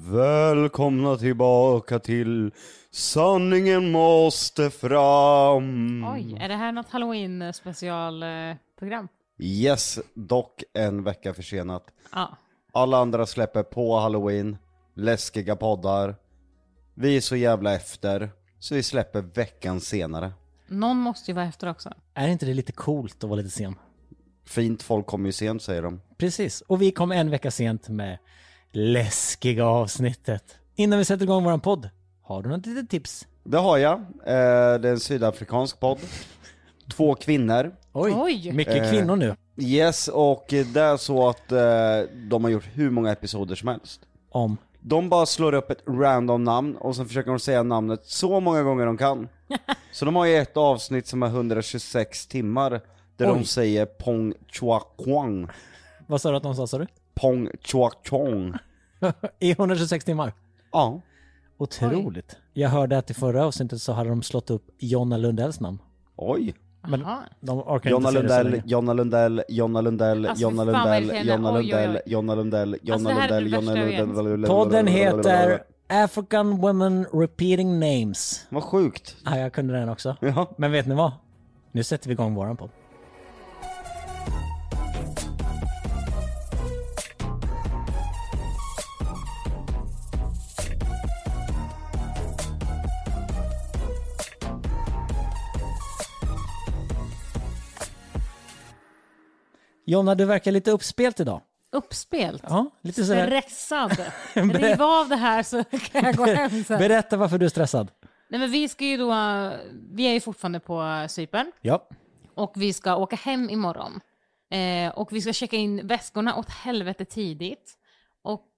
Välkomna tillbaka till Sanningen måste fram. Oj, är det här något Halloween specialprogram? Yes, dock en vecka försenat. Ja. Alla andra släpper på Halloween, läskiga poddar. Vi är så jävla efter, så vi släpper veckan senare. Någon måste ju vara efter också. Är inte det lite coolt att vara lite sen? Fint, folk kommer ju sent, säger de. Precis, och vi kom en vecka sent med läskiga avsnittet. Innan vi sätter igång våran podd, har du något litet tips? Det har jag. Det är en sydafrikansk podd. 2 kvinnor. Oj. Mycket kvinnor nu. Yes, och det är så att de har gjort hur många episoder som helst. Om. De bara slår upp ett random namn och sen försöker de säga namnet så många gånger de kan. Så de har ju ett avsnitt som är 126 timmar där de säger Pong Chua Kwang. Vad sa du att de sa du? Pong Chua Chong. I 126 timmar? Ja. Otroligt. Jag hörde att i förra avsnittet så hade de slått upp Jonna Lundells namn. Oj. Men de orkar Jonna inte se Lundell, Jonna Lundell, Jonna Lundell, Alltså, Jonna fan, vad Lundell, irriterande. Jonna Oj, oj, Lundell, oj. Jonna Lundell, Jonna Alltså, det här är det Lundell, värsta Jonna jag vet. Lundell. Podden heter African Women Repeating Names. Vad sjukt. Ja, jag kunde den också. Ja. Men vet ni vad? Nu sätter vi igång våran podd. Jonna, du verkar lite uppspelt idag. Uppspelt. Ja, lite sådär. Stressad. Riv av det här så kan jag gå hem sen. Berätta varför du är stressad. Nej, men vi är ju fortfarande på Cypern. Ja. Och vi ska åka hem imorgon. Och vi ska checka in väskorna åt helvete tidigt. Och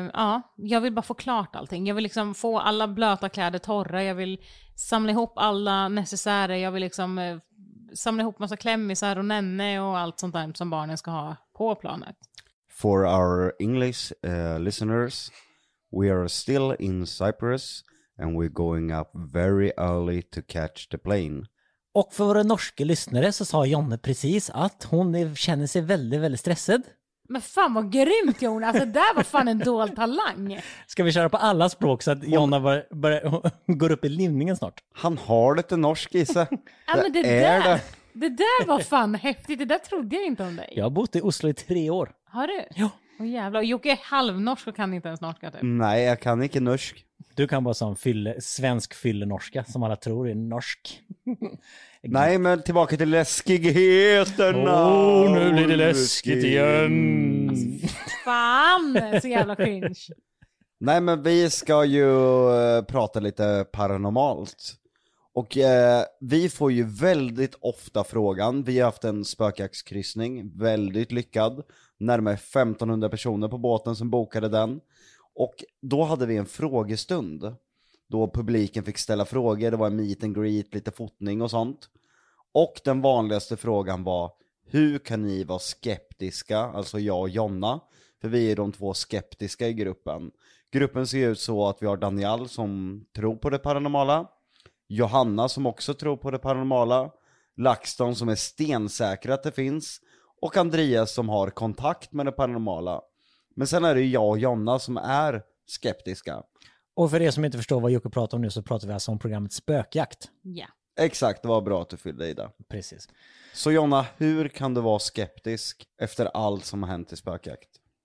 jag vill bara få klart allting. Jag vill liksom få alla blöta kläder torra. Jag vill samla ihop alla necessärer. Jag vill liksom samla ihop massa klämmisar och nenne och allt sånt där som barnen ska ha på planet. For our English listeners, we are still in Cyprus and we're going up very early to catch the plane. Och för våra norska lyssnare så sa Jonne precis att hon känner sig väldigt, väldigt stressad. Men fan vad grymt, Jonas. Alltså, det där var fan en dold talang. Ska vi köra på alla språk så att Jonna går upp i limningen snart? Han har lite norsk i sig. Ja, men det där var fan häftigt. Det där trodde jag inte om dig. Jag har bott i Oslo i 3 år. Har du? Ja. Åh jävlar. Och Jocke är halvnorsk och kan inte ens norska typ. Nej, jag kan inte norsk. Du kan bara som svensk fyllenorska som alla tror är norsk. Nej, men tillbaka till läskigheterna. Nu blir det läskigt igen. Fan, så jävla cringe. Nej, men vi ska ju prata lite paranormalt. Och vi får ju väldigt ofta frågan. Vi har haft en spökjaktskryssning, väldigt lyckad. Närmare 1500 personer på båten som bokade den. Och då hade vi en frågestund. Då publiken fick ställa frågor. Det var en meet and greet, lite fotning och sånt. Och den vanligaste frågan var: hur kan ni vara skeptiska? Alltså jag och Jonna. För vi är de 2 skeptiska i gruppen. Gruppen ser ut så att vi har Daniel som tror på det paranormala. Johanna som också tror på det paranormala. LaxTon som är stensäker att det finns. Och Andreas som har kontakt med det paranormala. Men sen är det ju jag och Jonna som är skeptiska. Och för er som inte förstår vad Jocke pratar om nu så pratar vi alltså om programmet Spökjakt. Ja. Exakt, det var bra att du fyllde i det. Precis. Så Jonna, hur kan du vara skeptisk efter allt som har hänt i spökjakt?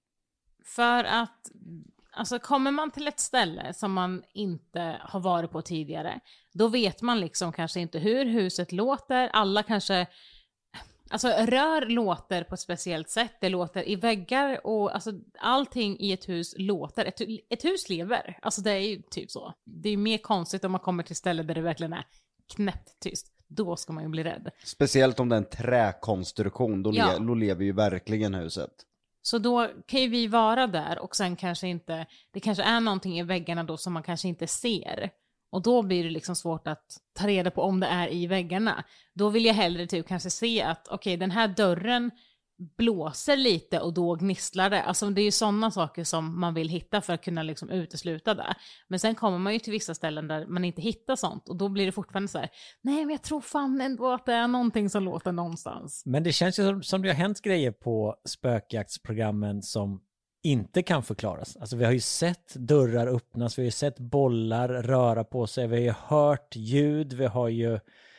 För att, alltså kommer man till ett ställe som man inte har varit på tidigare, då vet man liksom kanske inte hur huset låter. Alla kanske, alltså rör låter på ett speciellt sätt. Det låter i väggar och alltså allting i ett hus låter. Ett hus lever, alltså det är ju typ så. Det är mer konstigt om man kommer till ställen där det verkligen är knäpptyst. Då ska man ju bli rädd. Speciellt om det är en träkonstruktion, då lever ju verkligen huset. Så då kan ju vi vara där och sen kanske inte, det kanske är någonting i väggarna då som man kanske inte ser. Och då blir det liksom svårt att ta reda på om det är i väggarna. Då vill jag hellre typ kanske se att okej, den här dörren blåser lite och då gnisslar det. Alltså det är ju sådana saker som man vill hitta för att kunna liksom utesluta det. Men sen kommer man ju till vissa ställen där man inte hittar sånt. Och då blir det fortfarande så här: nej men jag tror fan ändå att det är någonting som låter någonstans. Men det känns ju som det har hänt grejer på spökjaktsprogrammen som inte kan förklaras. Alltså vi har ju sett dörrar öppnas, vi har ju sett bollar röra på sig, vi har ju hört ljud, vi har ju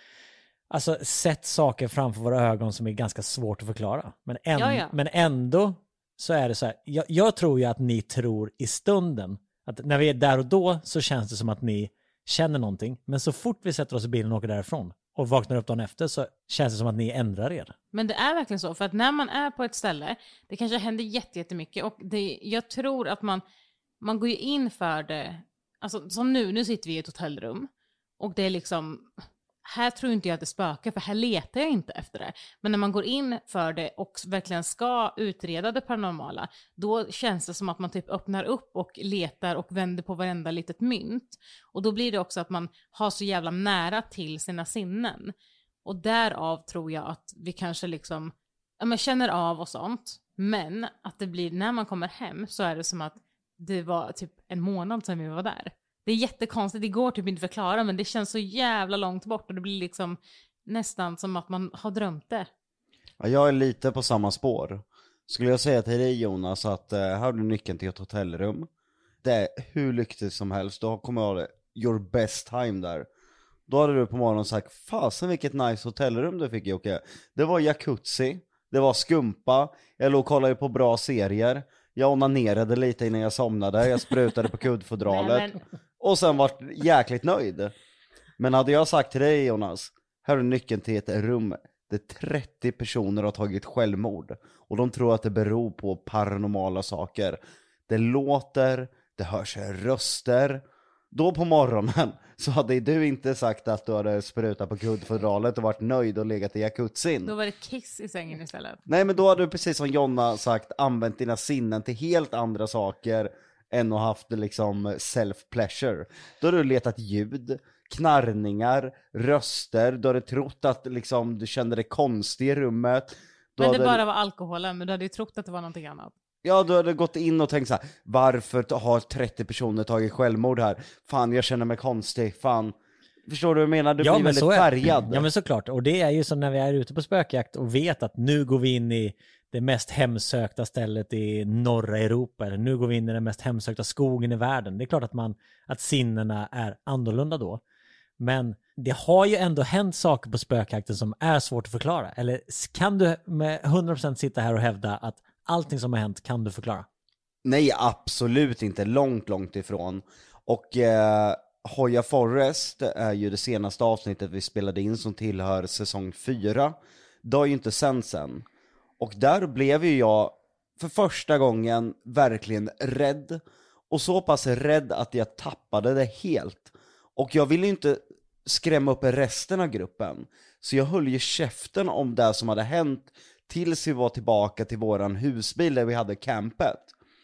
alltså sett saker framför våra ögon som är ganska svårt att förklara. Men ändå så är det så här, jag tror ju att ni tror i stunden, att när vi är där och då så känns det som att ni känner någonting, men så fort vi sätter oss i bilen och åker därifrån och vaknar upp dagen efter så känns det som att ni ändrar er. Men det är verkligen så, för att när man är på ett ställe, det kanske händer jättemycket och jag tror att man går ju in för det, alltså som nu sitter vi i ett hotellrum och det är liksom, här tror inte jag att det spökar, för här letar jag inte efter det. Men när man går in för det och verkligen ska utreda det paranormala, då känns det som att man typ öppnar upp och letar och vänder på varenda litet mynt. Och då blir det också att man har så jävla nära till sina sinnen. Och därav tror jag att vi kanske liksom känner av och sånt. Men att det blir, när man kommer hem så är det som att det var typ en månad sedan vi var där. Det är jättekonstigt, det går typ inte förklara, men det känns så jävla långt bort och det blir liksom nästan som att man har drömt det. Ja, jag är lite på samma spår. Skulle jag säga till dig, Jonas, att här har du nyckeln till ett hotellrum. Det är hur lyckligt som helst, då kommer jag ha det your best time där. Då hade du på morgonen sagt, fasen vilket nice hotellrum du fick, Jocke. Det var jacuzzi, det var skumpa, jag låg och kollade på bra serier. Jag onanerade lite innan jag somnade, jag sprutade på kuddfodralet. Och sen var jäkligt nöjd. Men hade jag sagt till dig, Jonas, här är nyckeln till ett rum där 30 personer har tagit självmord. Och de tror att det beror på paranormala saker. Det låter, det hörs röster. Då på morgonen så hade du inte sagt att du hade sprutat på kuddfodralet och varit nöjd och legat i jacuzzin. Då var det kiss i sängen istället. Nej, men då hade du precis som Jonna sagt använt dina sinnen till helt andra saker än att haft liksom self-pleasure. Då hade du letat ljud, knarrningar, röster. Du hade trott att liksom, du kände dig konstig i rummet. Men det bara var alkoholen, men du hade ju trott att det var någonting annat. Ja, du hade gått in och tänkt så här: varför har 30 personer tagit självmord här? Fan, jag känner mig konstig, fan. Förstår du vad jag menar? Du blir väldigt färgad. Ja, men såklart. Och det är ju som när vi är ute på spökjakt och vet att nu går vi in i det mest hemsökta stället i norra Europa, eller nu går vi in i den mest hemsökta skogen i världen. Det är klart att sinnena är annorlunda då. Men det har ju ändå hänt saker på spökjakten som är svårt att förklara. Eller kan du med 100% sitta här och hävda att allting som har hänt kan du förklara? Nej, absolut inte. Långt ifrån. Och Hoya Forest är ju det senaste avsnittet vi spelade in som tillhör säsong 4. Det har ju inte sänts än. Och där blev ju jag för första gången verkligen rädd. Och så pass rädd att jag tappade det helt. Och jag ville ju inte skrämma upp resten av gruppen. Så jag höll ju käften om det som hade hänt tills vi var tillbaka till våran husbil där vi hade campet.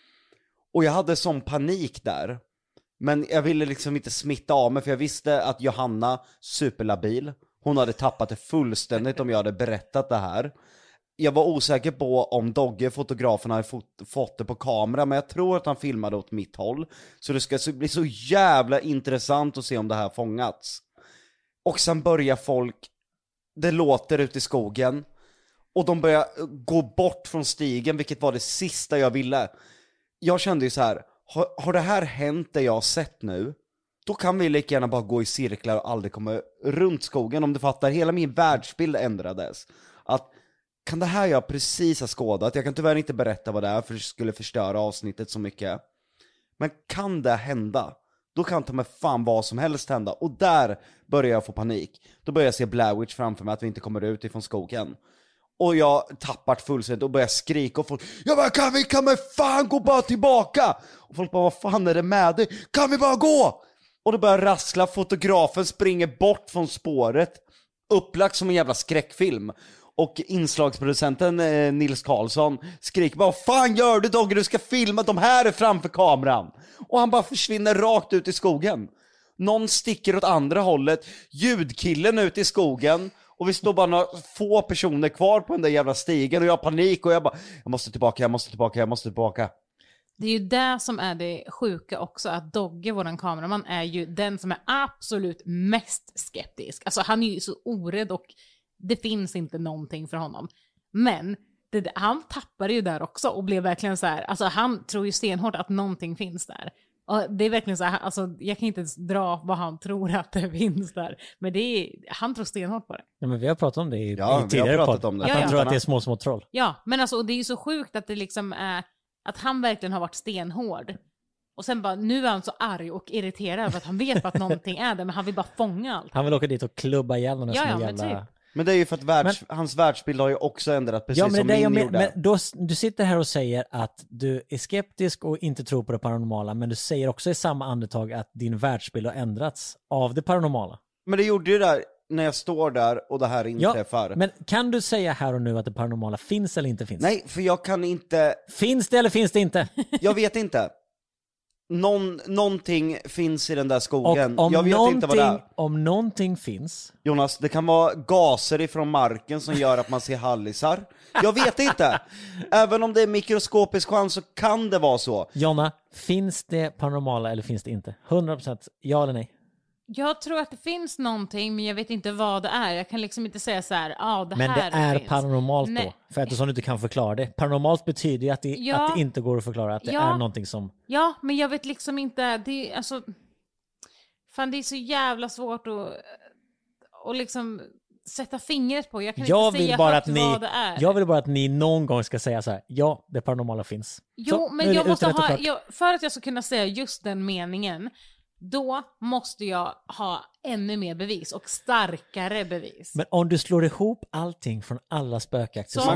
Och jag hade sån panik där. Men jag ville liksom inte smitta av mig, för jag visste att Johanna, superlabil, hon hade tappat det fullständigt om jag hade berättat det här. Jag var osäker på om Dogge, fotografen, hade fått det på kamera, men jag tror att han filmade åt mitt håll. Så det ska bli så jävla intressant att se om det här fångats. Och sen börjar folk, det låter ute i skogen, och de börjar gå bort från stigen, vilket var det sista jag ville. Jag kände ju så här: har det här hänt det jag har sett nu, då kan vi lika gärna bara gå i cirklar och aldrig komma runt skogen. Om du fattar, hela min världsbild ändrades. Att, kan det här jag precis har skådat, jag kan tyvärr inte berätta vad det är för det skulle förstöra avsnittet så mycket. Men kan det hända, då kan ta med fan vad som helst hända. Och där börjar jag få panik. Då börjar jag se Blair Witch framför mig, att vi inte kommer ut ifrån skogen. Och jag tappar fullständigt och börjar skrika, och folk, ja men kan vi fan gå bara tillbaka? Och folk bara, vad fan är det med dig? Kan vi bara gå? Och då börjar rassla, fotografen springer bort från spåret, upplagt som en jävla skräckfilm. Och inslagsproducenten Nils Karlsson skriker bara, vad fan gör du Dogge? Du ska filma, de här är framför kameran. Och han bara försvinner rakt ut i skogen. Någon sticker åt andra hållet, ljudkillen ut i skogen. Och vi står bara några få personer kvar på den där jävla stigen. Och jag har panik och jag bara, jag måste tillbaka. Det är ju det som är det sjuka också, att Dogge, våran kameraman, är ju den som är absolut mest skeptisk. Alltså han är ju så orädd och det finns inte någonting för honom. Men han tappade ju där också och blev verkligen så här, alltså han tror ju stenhårt att någonting finns där. Och det är verkligen så här, alltså jag kan inte ens dra vad han tror att det finns där. Men han tror stenhårt på det. Ja, men vi har pratat om det i Ja, vi tidigare har pratat podd. om det. Att han tror att det är små troll. Ja, men alltså och det är ju så sjukt att det liksom är, att han verkligen har varit stenhård. Och sen bara, nu är han så arg och irriterad för att han vet att någonting är där, men han vill bara fånga allt. Han vill åka dit och klubba ihjäl den Ja, som men jävla... typ. Men det är ju för att hans världsbild har ju också ändrat, precis Ja, men som det är min det gjorde. men du sitter här och säger att du är skeptisk och inte tror på det paranormala, men du säger också i samma andetag att din världsbild har ändrats av det paranormala. Men det gjorde ju där när jag står där och det här inträffar. Ja, men kan du säga här och nu att det paranormala finns eller inte finns? Nej, för jag kan inte... Finns det eller finns det inte? Jag vet inte. Någonting finns i den där skogen. Och Jag vet inte vad det är. om någonting finns... Jonas, det kan vara gaser ifrån marken som gör att man ser hallisar. Jag vet inte. Även om det är mikroskopisk chans så kan det vara så. Jonna, finns det paranormala eller finns det inte? 100% ja eller nej? Jag tror att det finns någonting, men jag vet inte vad det är. Jag kan liksom inte säga så här, det men här det är finns. paranormalt Nej. då, för eftersom du inte kan förklara det. Paranormalt betyder ju att det inte går att förklara, att det är någonting som... Ja, men jag vet liksom inte, det är alltså... Fan, det är så jävla svårt att liksom sätta fingret på. Jag kan inte säga vad det är. Jag vill bara att ni någon gång ska säga så här, ja, det paranormala finns. Jo, så, men jag måste ha... för att jag ska kunna säga just den meningen, då måste jag ha ännu mer bevis och starkare bevis. Men om du slår ihop allting från alla spökakter... Så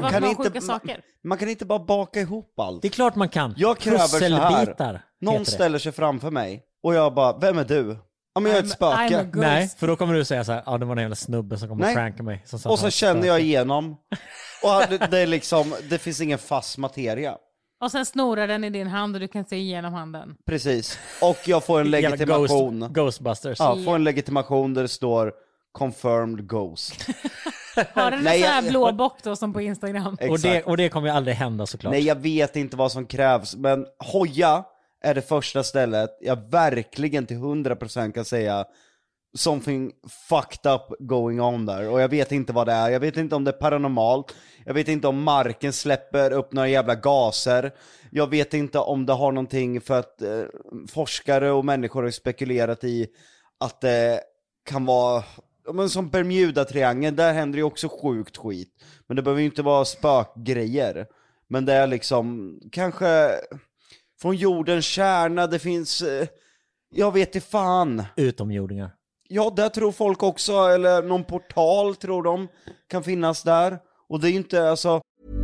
man kan inte bara baka ihop allt. Det är klart man kan. Jag kräver så här. Någon ställer sig framför mig och jag bara, vem är du? Ja, men jag är ett spöke. Nej, för då kommer du säga så här, det var en jävla snubbe som kommer att pranka mig. Och så känner jag igenom. Och det är liksom, det finns ingen fast materia. Och sen snorar den i din hand och du kan se igenom handen. Precis. Och jag får en legitimation. Ghostbusters. Ja, får en legitimation där det står confirmed ghost. Har den en sån här blå bock då som på Instagram? Och det kommer ju aldrig hända såklart. Nej, jag vet inte vad som krävs. Men Hoja är det första stället jag verkligen till 100% kan säga something fucked up going on där. Och jag vet inte vad det är. Jag vet inte om det är paranormalt. Jag vet inte om marken släpper upp några jävla gaser. Jag vet inte om det har någonting för att forskare och människor har spekulerat i att det kan vara... Men som Bermuda-triangeln, där händer ju också sjukt skit. Men det behöver ju inte vara spökgrejer. Men det är liksom kanske från jordens kärna, det finns... jag vet inte fan. Utomjordingar. Ja, där tror folk också, eller någon portal tror de kan finnas där. Och det är ju inte, alltså...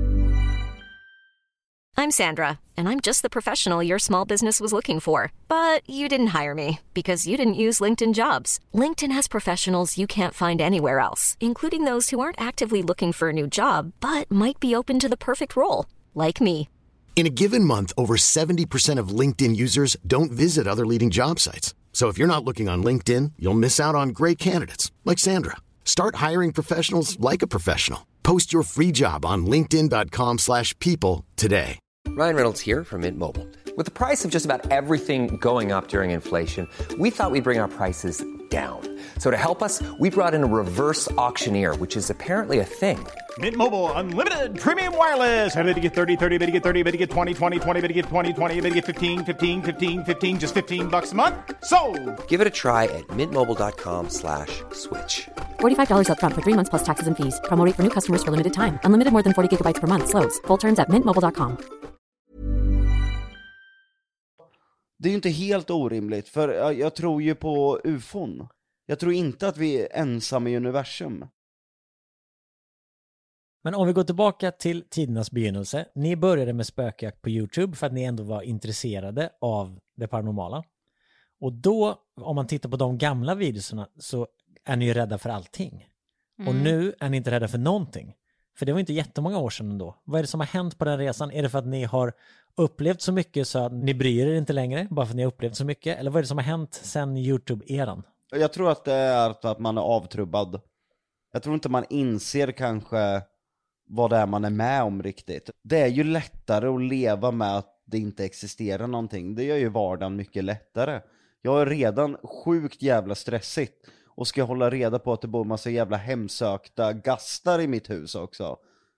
I'm Sandra, and I'm just the professional your small business was looking for. But you didn't hire me, because you didn't use LinkedIn Jobs. LinkedIn has professionals you can't find anywhere else, including those who aren't actively looking for a new job, but might be open to the perfect role, like me. In a given month, over 70% of LinkedIn users don't visit other leading job sites. So if you're not looking on LinkedIn, you'll miss out on great candidates like Sandra. Start hiring professionals like a professional. Post your free job on linkedin.com/people today. Ryan Reynolds here from Mint Mobile. With the price of just about everything going up during inflation, we thought we'd bring our prices down. So to help us, we brought in a reverse auctioneer, which is apparently a thing. Mint Mobile Unlimited Premium Wireless. How to get 30, 30, bit to get 30, bit to get 20, 20, 20, bit to get 20, 20, bit to get 15, 15, 15, 15, just $15 a month? Sold! Give it a try at mintmobile.com/switch. $45 up front for 3 months plus taxes and fees. Promo rate for new customers for limited time. Unlimited more than 40 gigabytes per month. Slows full terms at mintmobile.com. Det är ju inte helt orimligt, för jag tror ju på UFOn. Jag tror inte att vi är ensamma i universum. Men om vi går tillbaka till tidernas begynnelse. Ni började med spökjakt på YouTube för att ni ändå var intresserade av det paranormala. Och då, om man tittar på de gamla videorna, så är ni ju rädda för allting. Och nu är ni inte rädda för någonting. För det var inte jättemånga år sedan ändå. Vad är det som har hänt på den resan? Är det för att ni har upplevt så mycket så att ni bryr er inte längre? Bara för att ni har upplevt så mycket? Eller vad är det som har hänt sedan YouTube-eran? Jag tror att det är att man är avtrubbad. Jag tror inte man inser kanske vad det är man är med om riktigt. Det är ju lättare att leva med att det inte existerar någonting. Det gör ju vardagen mycket lättare. Jag är redan sjukt jävla stressigt. Och ska jag hålla reda på att det bor massa jävla hemsökta gastar i mitt hus också.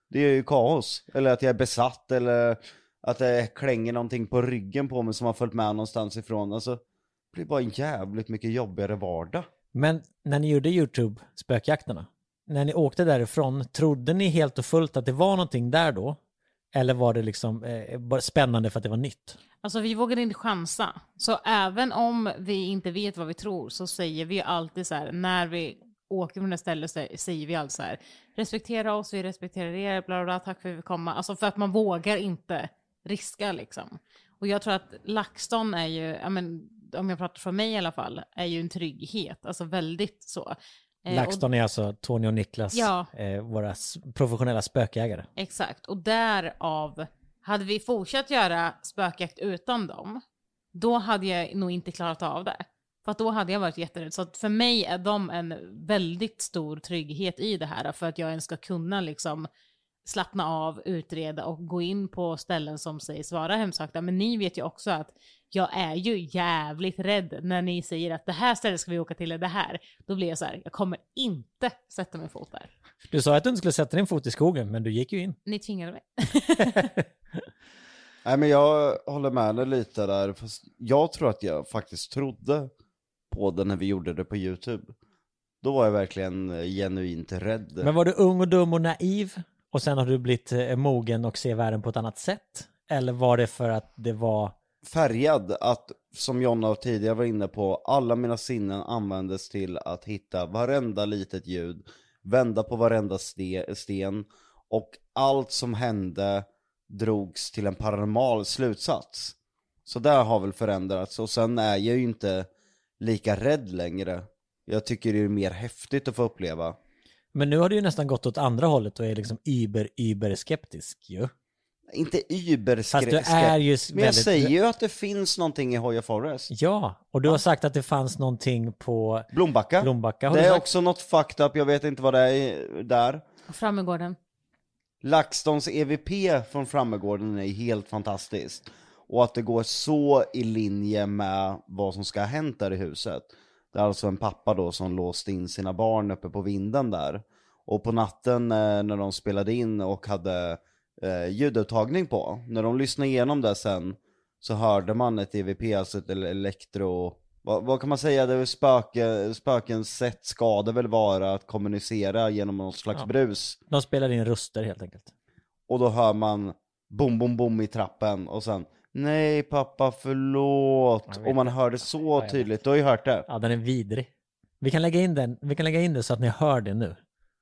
Det är ju kaos. Eller att jag är besatt, eller att det klänger någonting på ryggen på mig som har följt med någonstans ifrån. Alltså, det blir bara en jävligt mycket jobbigare vardag. Men när ni gjorde YouTube spökjakterna, när ni åkte därifrån, trodde ni helt och fullt att det var någonting där då? Eller var det liksom bara spännande för att det var nytt? Alltså vi vågade inte chansa. Så även om vi inte vet vad vi tror så säger vi alltid så här, när vi åker från det stället så säger vi alltid så här, respektera oss, vi respekterar er, bla bla, tack för att vi komma. Alltså för att man vågar inte riska liksom. Och jag tror att LaxTon är ju, ja men, om jag pratar för mig i alla fall, är ju en trygghet. Alltså väldigt så. LaxTon är alltså Tony och Niklas, ja, våra professionella spökjägare. Exakt, och därav, hade vi fortsatt göra spökjakt utan dem, då hade jag nog inte klarat av det. För att då hade jag varit jätterädd. Så att för mig är de en väldigt stor trygghet i det här. För att jag ens ska kunna liksom slappna av, utreda och gå in på ställen som sägs vara hemsökta. Men ni vet ju också att jag är ju jävligt rädd när ni säger att det här stället ska vi åka till, eller det här. Då blir jag så här, jag kommer inte sätta min fot där. Du sa att du inte skulle sätta din fot i skogen, men du gick ju in. Ni tvingade mig. Nej, men jag håller med dig lite där. Fast jag tror att jag faktiskt trodde på det när vi gjorde det på YouTube. Då var jag verkligen genuint rädd. Men var du ung och dum och naiv? Och sen har du blivit mogen och ser världen på ett annat sätt? Eller var det för att det var... Färgad, att som Jonna tidigare var inne på, alla mina sinnen användes till att hitta varenda litet ljud, vända på varenda sten, och allt som hände drogs till en paranormal slutsats. Så där har väl förändrats, och sen är jag ju inte lika rädd längre. Jag tycker det är mer häftigt att få uppleva. Men nu har du ju nästan gått åt andra hållet och är liksom yber skeptisk ju. Inte Fast du är ju men jag säger ju att det finns någonting i Hoya Forest. Ja, och du har sagt att det fanns någonting på Blombacka. Blombacka det är också något fucked up, jag vet inte vad det är där. Frammegården. LaxTons EVP från Frammegården är helt fantastiskt. Och att det går så i linje med vad som ska ha hänt där i huset. Det är alltså en pappa då som låste in sina barn uppe på vinden där. Och på natten när de spelade in och hade ljudupptagning på, när de lyssnade igenom det sen, så hörde man ett EVP, alltså ett elektro... Vad kan man säga? Det är spökens sätt ska det väl vara att kommunicera genom någon slags brus. De spelar in röster helt enkelt. Och då hör man bom bom bom i trappen och sen nej pappa förlåt. Och man hör det så tydligt. Du har ju hört det. Ja, den är vidrig. Vi kan lägga in det så att ni hör det nu.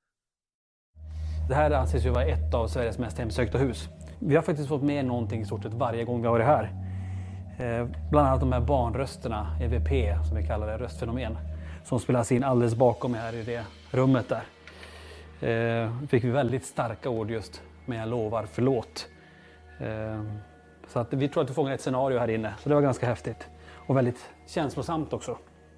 Det här anses ju vara ett av Sveriges mest hemsökta hus. Vi har faktiskt fått med någonting i stort sett varje gång vi har varit här. Bland annat de här barnrösterna, EVP som vi kallar det, röstfenomen, som spelas in alldeles bakom mig här i det rummet där. Fick vi väldigt starka ord just, men jag lovar förlåt. Så att vi tror att vi fångar ett scenario här inne, så det var ganska häftigt och väldigt känslosamt också.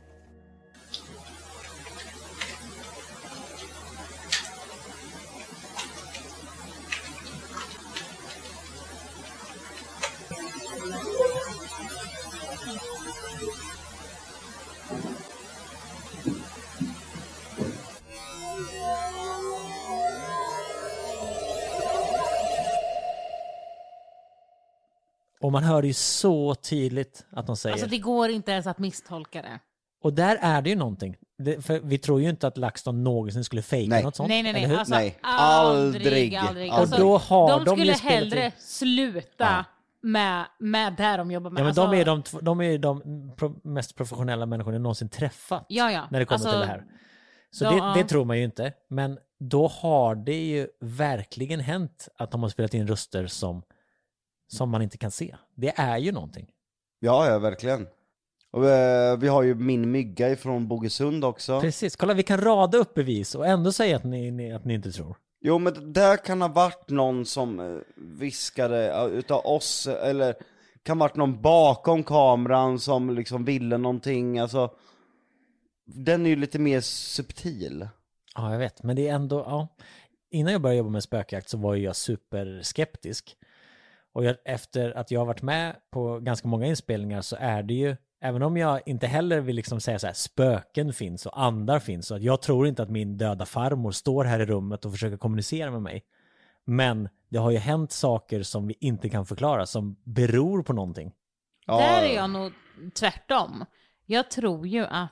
Och man hör ju så tydligt att de säger... Alltså det går inte ens att misstolka det. Och där är det ju någonting. För vi tror ju inte att LaxTon någonsin skulle fejka något sånt. Nej. Alltså, nej. Aldrig. Och då har de skulle ju spelat hellre sluta med det de jobbar med. Ja, men alltså, de är de mest professionella människorna jag någonsin träffat. Ja. När det kommer till det här. Så det tror man ju inte. Men då har det ju verkligen hänt att de har spelat in röster som man inte kan se. Det är ju någonting. Ja, verkligen. Och vi har ju min mygga ifrån Bogesund också. Precis, kolla vi kan rada upp bevis och ändå säga att ni inte tror. Jo, men det kan ha varit någon som viskade utav oss, eller kan ha varit någon bakom kameran som liksom ville någonting. Alltså, den är ju lite mer subtil. Ja, jag vet, men det är ändå, ja. Innan jag började jobba med spökjakt så var jag superskeptisk. Och efter att jag har varit med på ganska många inspelningar så är det ju, även om jag inte heller vill liksom säga så här, spöken finns och andar finns, så att jag tror inte att min döda farmor står här i rummet och försöker kommunicera med mig. Men det har ju hänt saker som vi inte kan förklara, som beror på någonting. Ja. Där är jag nog tvärtom. Jag tror ju att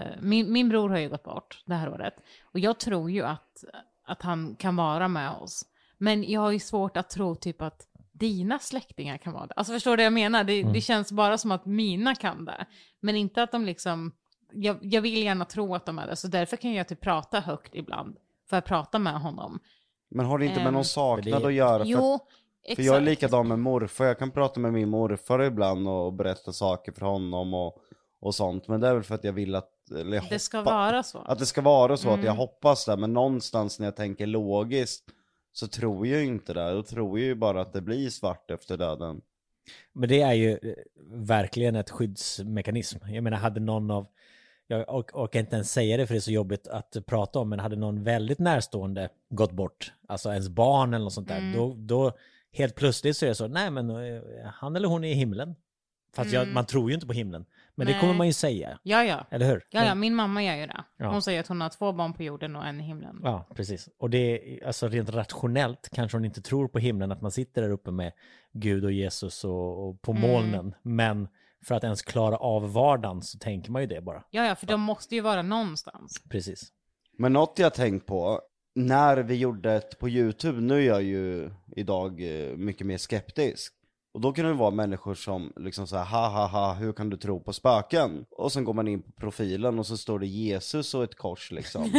min bror har ju gått bort det här året. Och jag tror ju att han kan vara med oss. Men jag har ju svårt att tro typ att dina släktingar kan vara det. Alltså förstår du vad jag menar? Det känns bara som att mina kan det. Men inte att de liksom... Jag vill gärna tro att de är det. Så därför kan jag typ prata högt ibland. För att prata med honom. Men har det inte med någon saknad det- att göra? Jo, För jag är likadan med morfar. Jag kan prata med min morfar ibland och berätta saker för honom och sånt. Men det är väl för att jag vill att... Eller Det ska vara så. Att det ska vara så, att jag hoppas det. Men någonstans när jag tänker logiskt så tror jag inte det. Då tror jag ju bara att det blir svart efter döden. Men det är ju verkligen ett skyddsmekanism. Jag menar, hade någon av... Jag orkar inte ens säga det för det är så jobbigt att prata om, men hade någon väldigt närstående gått bort, alltså ens barn eller något sånt där, då helt plötsligt så är det så, nej men han eller hon är i himlen. Fast man tror ju inte på himlen. Men det kommer man ju säga. Ja. Eller hur? Ja, min mamma gör ju det. Ja. Hon säger att hon har 2 barn på jorden och en i himlen. Ja, precis. Och det är, alltså rent rationellt kanske hon inte tror på himlen, att man sitter där uppe med Gud och Jesus och på molnen. Men för att ens klara av vardagen så tänker man ju det bara. Ja, för de måste ju vara någonstans. Precis. Men något jag tänkt på, när vi gjorde ett på YouTube, nu är jag ju idag mycket mer skeptisk. Och då kan det vara människor som liksom säger ha, hur kan du tro på spöken? Och sen går man in på profilen och så står det Jesus och ett kors liksom.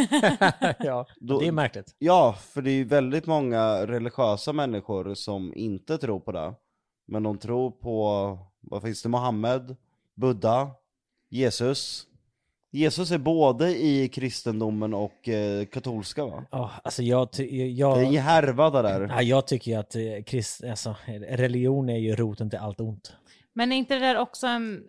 Ja, Då, det är märkligt. Ja, för det är ju väldigt många religiösa människor som inte tror på det. Men de tror på, vad finns det, Mohammed, Buddha, Jesus. Jesus är både i kristendomen och katolska, va? Ja, alltså jag Det är en härva där. Ja, jag tycker ju att religion är ju roten till allt ont. Men är inte det där också en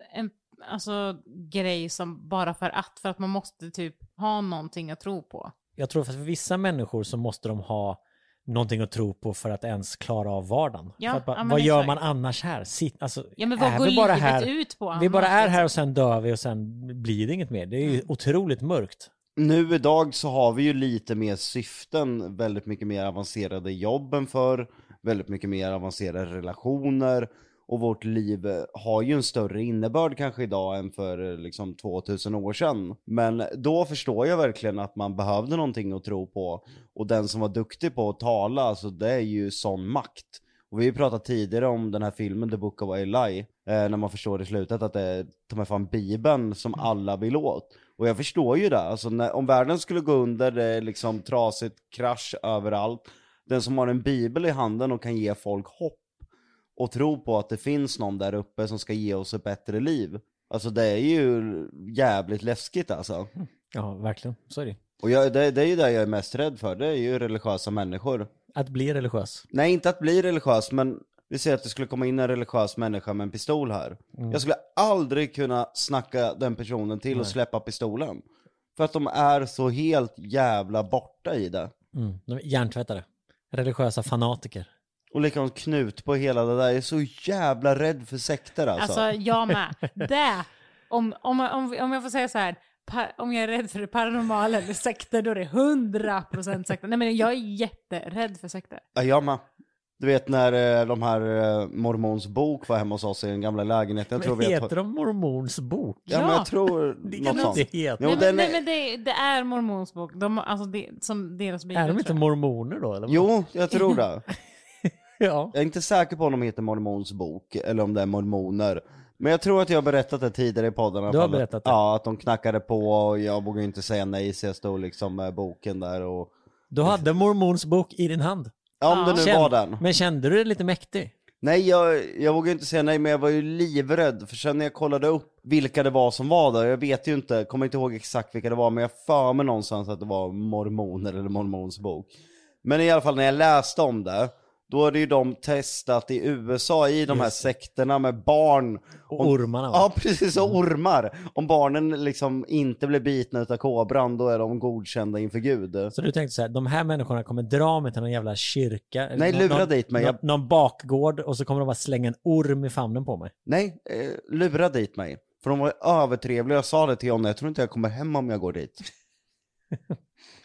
grej som bara för att man måste typ ha någonting att tro på? Jag tror att för vissa människor så måste de ha någonting att tro på för att ens klara av vardagen. Ja, För att bara, ja, men vad gör exakt. man annars här? Ja, men vad går vi bara livet här? ut på Vi bara annars, är här liksom? och sen dör vi och sen blir det inget mer. Det är ju otroligt mörkt. Nu idag så har vi ju lite mer syften, väldigt mycket mer avancerade jobb än förr, väldigt mycket mer avancerade relationer, och vårt liv har ju en större innebörd kanske idag än för liksom 2000 år sedan. Men då förstår jag verkligen att man behövde någonting att tro på, och den som var duktig på att tala, alltså det är ju sån makt. Och vi har ju pratat tidigare om den här filmen The Book of Eli, när man förstår i slutet att det är ta med fan Bibeln som alla vill åt. Och jag förstår ju det, alltså om världen skulle gå under, det är liksom trasigt, krasch överallt. Den som har en bibel i handen och kan ge folk hopp och tro på att det finns någon där uppe som ska ge oss ett bättre liv. Alltså det är ju jävligt läskigt alltså. Ja, verkligen. Så är det. Och det är ju det jag är mest rädd för, det är ju religiösa människor. Att bli religiös. Nej, inte att bli religiös, men vi ser att det skulle komma in en religiös människa med en pistol här. Jag skulle aldrig kunna snacka den personen till och släppa pistolen. För att de är så helt jävla borta i det. De är hjärntvättare. Religiösa fanatiker. Och likadant Knut på hela det där, jag är så jävla rädd för sekter alltså. Alltså, jag med. Det, om jag får säga så här, om jag är rädd för det paranormala eller sekter, då är det 100% sekter. Nej, men jag är jätterädd för sekter. Ja, jag med. Du vet när de här Mormons bok var hemma hos oss i den gamla lägenheten. Jag tror Men vi heter de Mormons bok? Ja, men jag tror Det något kan sånt. inte heta. Jo, Nej, men det är Mormons bok. Alltså som deras bibel. Är de inte tror jag. mormoner då? Eller vad? Jo, jag tror det. Ja. Jag är inte säker på om de heter Mormons bok eller om det är mormoner. Men jag tror att jag har berättat det tidigare i podden. Du har berättat det? Ja, att de knackade på och jag vågade inte säga nej, så jag stod liksom med boken där och... Du hade Mormons bok i din hand. Ja, om det nu var den. Men kände du dig lite mäktig? Nej, jag vågade inte säga nej, men jag var ju livrädd. För sen när jag kollade upp vilka det var som var där, jag vet ju inte, kommer inte ihåg exakt vilka det var, men jag för mig någonstans att det var mormoner eller Mormons bok. Men i alla fall när jag läste om det, då är det ju de testat i USA i de här sekterna med barn. Och ormarna, va? Ja, precis, och ormar. Om barnen liksom inte blir bitna utav kobran, då är de godkända inför Gud. Så du tänkte så här, de här människorna kommer dra mig till någon jävla kyrka? eller Nej, lura dit mig. Någon bakgård, och så kommer de bara slänga en orm i famnen på mig. Nej, lura dit mig. För de var övertrevliga, jag sa det till honom, jag tror inte jag kommer hem om jag går dit.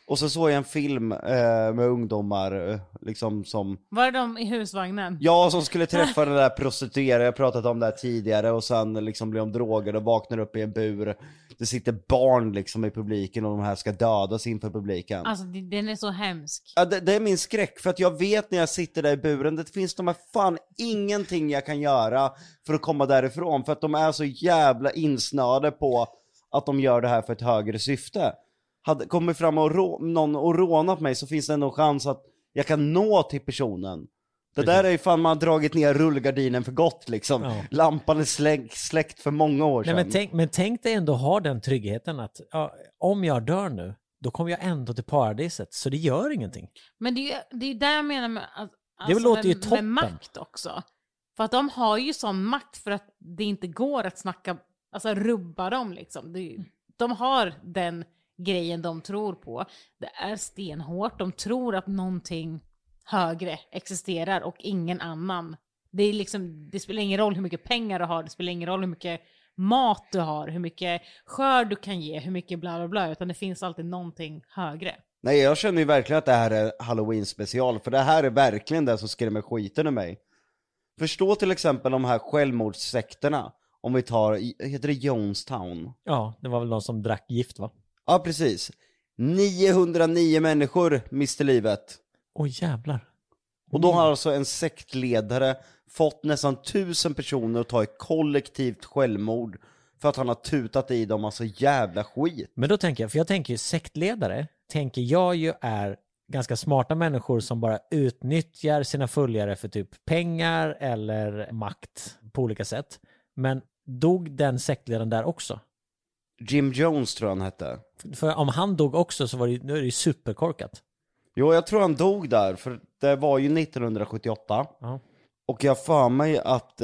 Och så såg jag en film med ungdomar liksom som... Var de i husvagnen? Ja, som skulle träffa den där prostituerade. Jag har pratat om det här tidigare. Och sen liksom blir de drogade och vaknar upp i en bur. Det sitter barn liksom i publiken och de här ska dödas inför publiken. Alltså den är så hemsk. Ja, det är min skräck, för att jag vet när jag sitter där i buren, det finns de här fan ingenting jag kan göra för att komma därifrån, för att de är så jävla insnöade på att de gör det här för ett högre syfte. Hade kommit fram och någon och rånat mig, så finns det ändå chans att jag kan nå till personen. Det där är ju fan, man har dragit ner rullgardinen för gott liksom. Ja. Lampan är släckt för många år sedan. Nej, men tänk dig ändå ha den tryggheten att om jag dör nu, då kommer jag ändå till paradiset, så det gör ingenting. Men det är där jag menar med, Det låter ju med toppen. makt också. För att de har ju sån makt för att det inte går att snacka, alltså rubba dem liksom. De har den grejen de tror på. Det är stenhårt. De tror att någonting högre existerar och ingen annan. Det är liksom, det spelar ingen roll hur mycket pengar du har, det spelar ingen roll hur mycket mat du har, hur mycket skörd du kan ge, hur mycket bla bla bla, utan det finns alltid någonting högre. Nej, jag känner ju verkligen att det här är Halloween special, för det här är verkligen det som skrämmer skiten ur mig. Förstå till exempel de här självmordssekterna, om vi tar, heter det Jonestown? Ja, det var väl de som drack gift, va? Ja, precis. 909 människor miste livet. Åh jävlar. Och då har alltså en sektledare fått nästan 1000 personer att ta ett kollektivt självmord för att han har tutat i dem alltså jävla skit. Men då tänker jag, för jag tänker ju sektledare, tänker jag ju är ganska smarta människor som bara utnyttjar sina följare för typ pengar eller makt på olika sätt. Men dog den sektledaren där också? Jim Jones tror han hette. För om han dog också så var det, nu är det ju superkorkat. Jo, jag tror han dog där, för det var ju 1978. Ja. Och jag för mig att...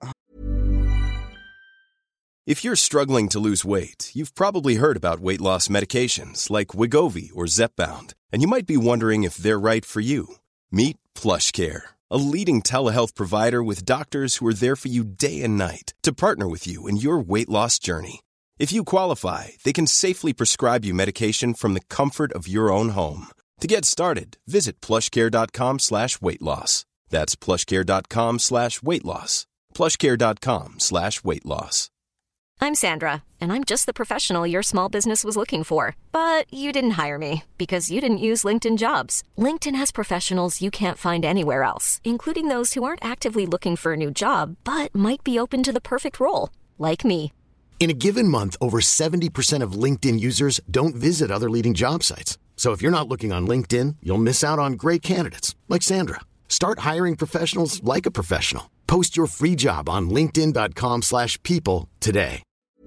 If you're struggling to lose weight, you've probably heard about weight loss medications like Wegovy or Zepbound, and you might be wondering if they're right for you. Meet PlushCare, a leading telehealth provider with doctors who are there for you day and night to partner with you in your weight loss journey. If you qualify, they can safely prescribe you medication from the comfort of your own home. To get started, visit plushcare.com/weightloss. That's plushcare.com/weightloss. plushcare.com/weightloss. I'm Sandra, and I'm just the professional your small business was looking for. But you didn't hire me because you didn't use LinkedIn Jobs. LinkedIn has professionals you can't find anywhere else, including those who aren't actively looking for a new job, but might be open to the perfect role, like me. In a given month, over 70% of LinkedIn users don't visit other leading job sites. So if you're not looking on LinkedIn, you'll miss out on great candidates like Sandra. Start hiring professionals like a professional. Post your free job on linkedin.com/people today.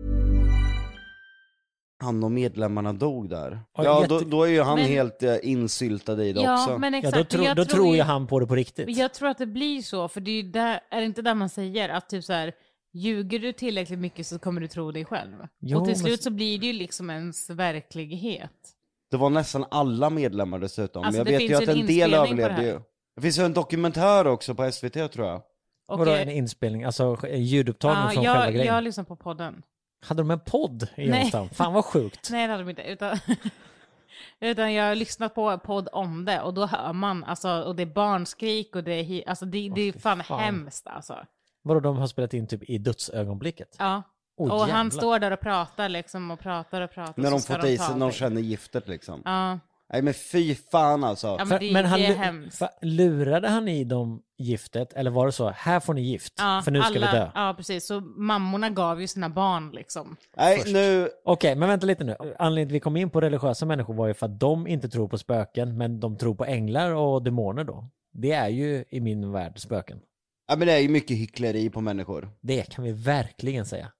Han och medlemmarna dog där. Ja, Ja, då är ju han Men- helt insyltad i det också. Ja, men Ja, exakt. då tror ju han på det på riktigt. Jag tror att det blir så, för det är ju där, är det inte där man säger att typ så här, ljuger du tillräckligt mycket så kommer du tro dig själv. Jo, och till men- slut så blir det ju liksom ens verklighet. Det var nästan alla medlemmar dessutom. Alltså, Jag det vet finns ju ju att en en del inspelning på överlevde det här. ju. Det finns ju en dokumentär också på SVT tror jag. Och, Vadå en inspelning? Alltså en ljudupptagning från själva grejen? jag lyssnar på podden. Hade de en podd i Nej. Jonestown? Fan vad sjukt. Nej, det hade de inte. Utan jag har lyssnat på podd om det, och då hör man, alltså, och det är barnskrik och det är, alltså, det är fan hemskt alltså. Vadå, de har spelat in typ i dödsögonblicket? Ja. Oj, och han jävlar. står där och pratar liksom, och pratar. När så de ska fått i ta sig, dig. de känner giftet liksom. Ja. Nej men fy fan alltså. Ja, men det är hemskt. Lurade han i dem giftet? Eller var det så, här får ni gift, Ja, för nu ska vi dö? Ja, precis. Så mammorna gav ju sina barn liksom. Nej först. nu, Okej, men vänta lite nu. Anledningen till att vi kom in på religiösa människor var ju för att de inte tror på spöken, men de tror på änglar och demoner då. Det är ju i min värld spöken. ja men det är ju mycket hyckleri på människor. Det kan vi verkligen säga.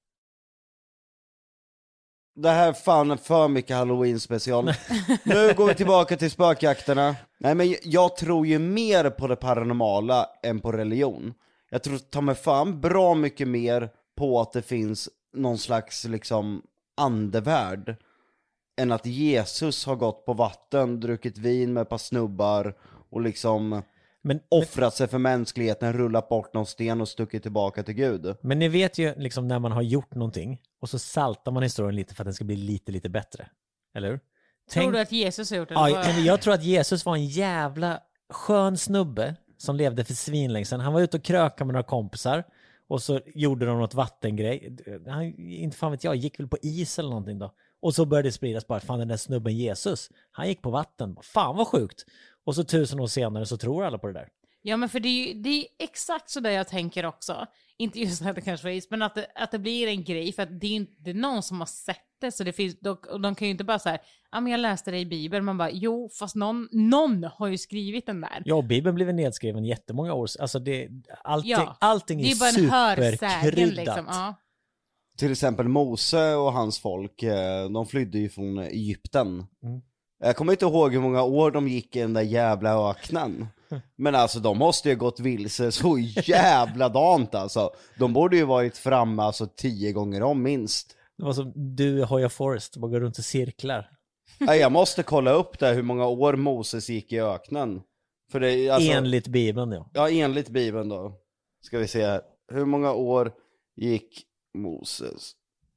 Det här fan är för mycket Halloween special. Nu går vi tillbaka till spökjakterna. Nej men jag tror ju mer på det paranormala än på religion. Jag tror ta mig fan bra mycket mer på att det finns någon slags liksom andevärld än att Jesus har gått på vatten, druckit vin med ett par snubbar och liksom Men offrat sig för mänskligheten, rullat bort någon sten och stuckit tillbaka till Gud. Men ni vet ju liksom när man har gjort någonting och så saltar man historien lite för att den ska bli lite bättre. Eller hur? Tror du att Jesus har gjort det? Ja, jag tror att Jesus var en jävla skön snubbe som levde för svinlänge sedan. Han var ute och krökade med några kompisar och så gjorde de något vattengrej. Han, inte fan vet jag, gick väl på is eller någonting då. Och så började det spridas bara, fan den där snubben Jesus, han gick på vatten. Fan vad sjukt. Och så 1000 år senare så tror alla på det där. Ja, men för det är exakt så där jag tänker också. Inte just att det kanske var is, men att det blir en grej. För att det är inte någon som har sett det. Så det finns, de kan ju inte bara säga, ja men jag läste det i Bibeln. Man bara, jo fast någon har ju skrivit den där. Ja, Bibeln blev nedskriven jättemånga år. Alltså allting det är bara en hörsägen liksom. Ja. Till exempel Mose och hans folk, de flydde ju från Egypten. Jag kommer inte ihåg hur många år de gick i den där jävla öknen. Men alltså de måste ju gått vilse så jävla dant alltså. De borde ju varit framme alltså 10 gånger om minst. Det var som du i Hoya Forest, bara går runt i cirklar. Jag måste kolla upp där hur många år Moses gick i öknen. För det, alltså, enligt Bibeln, ja. Ja, enligt Bibeln då. Ska vi se här. Hur många år gick Moses?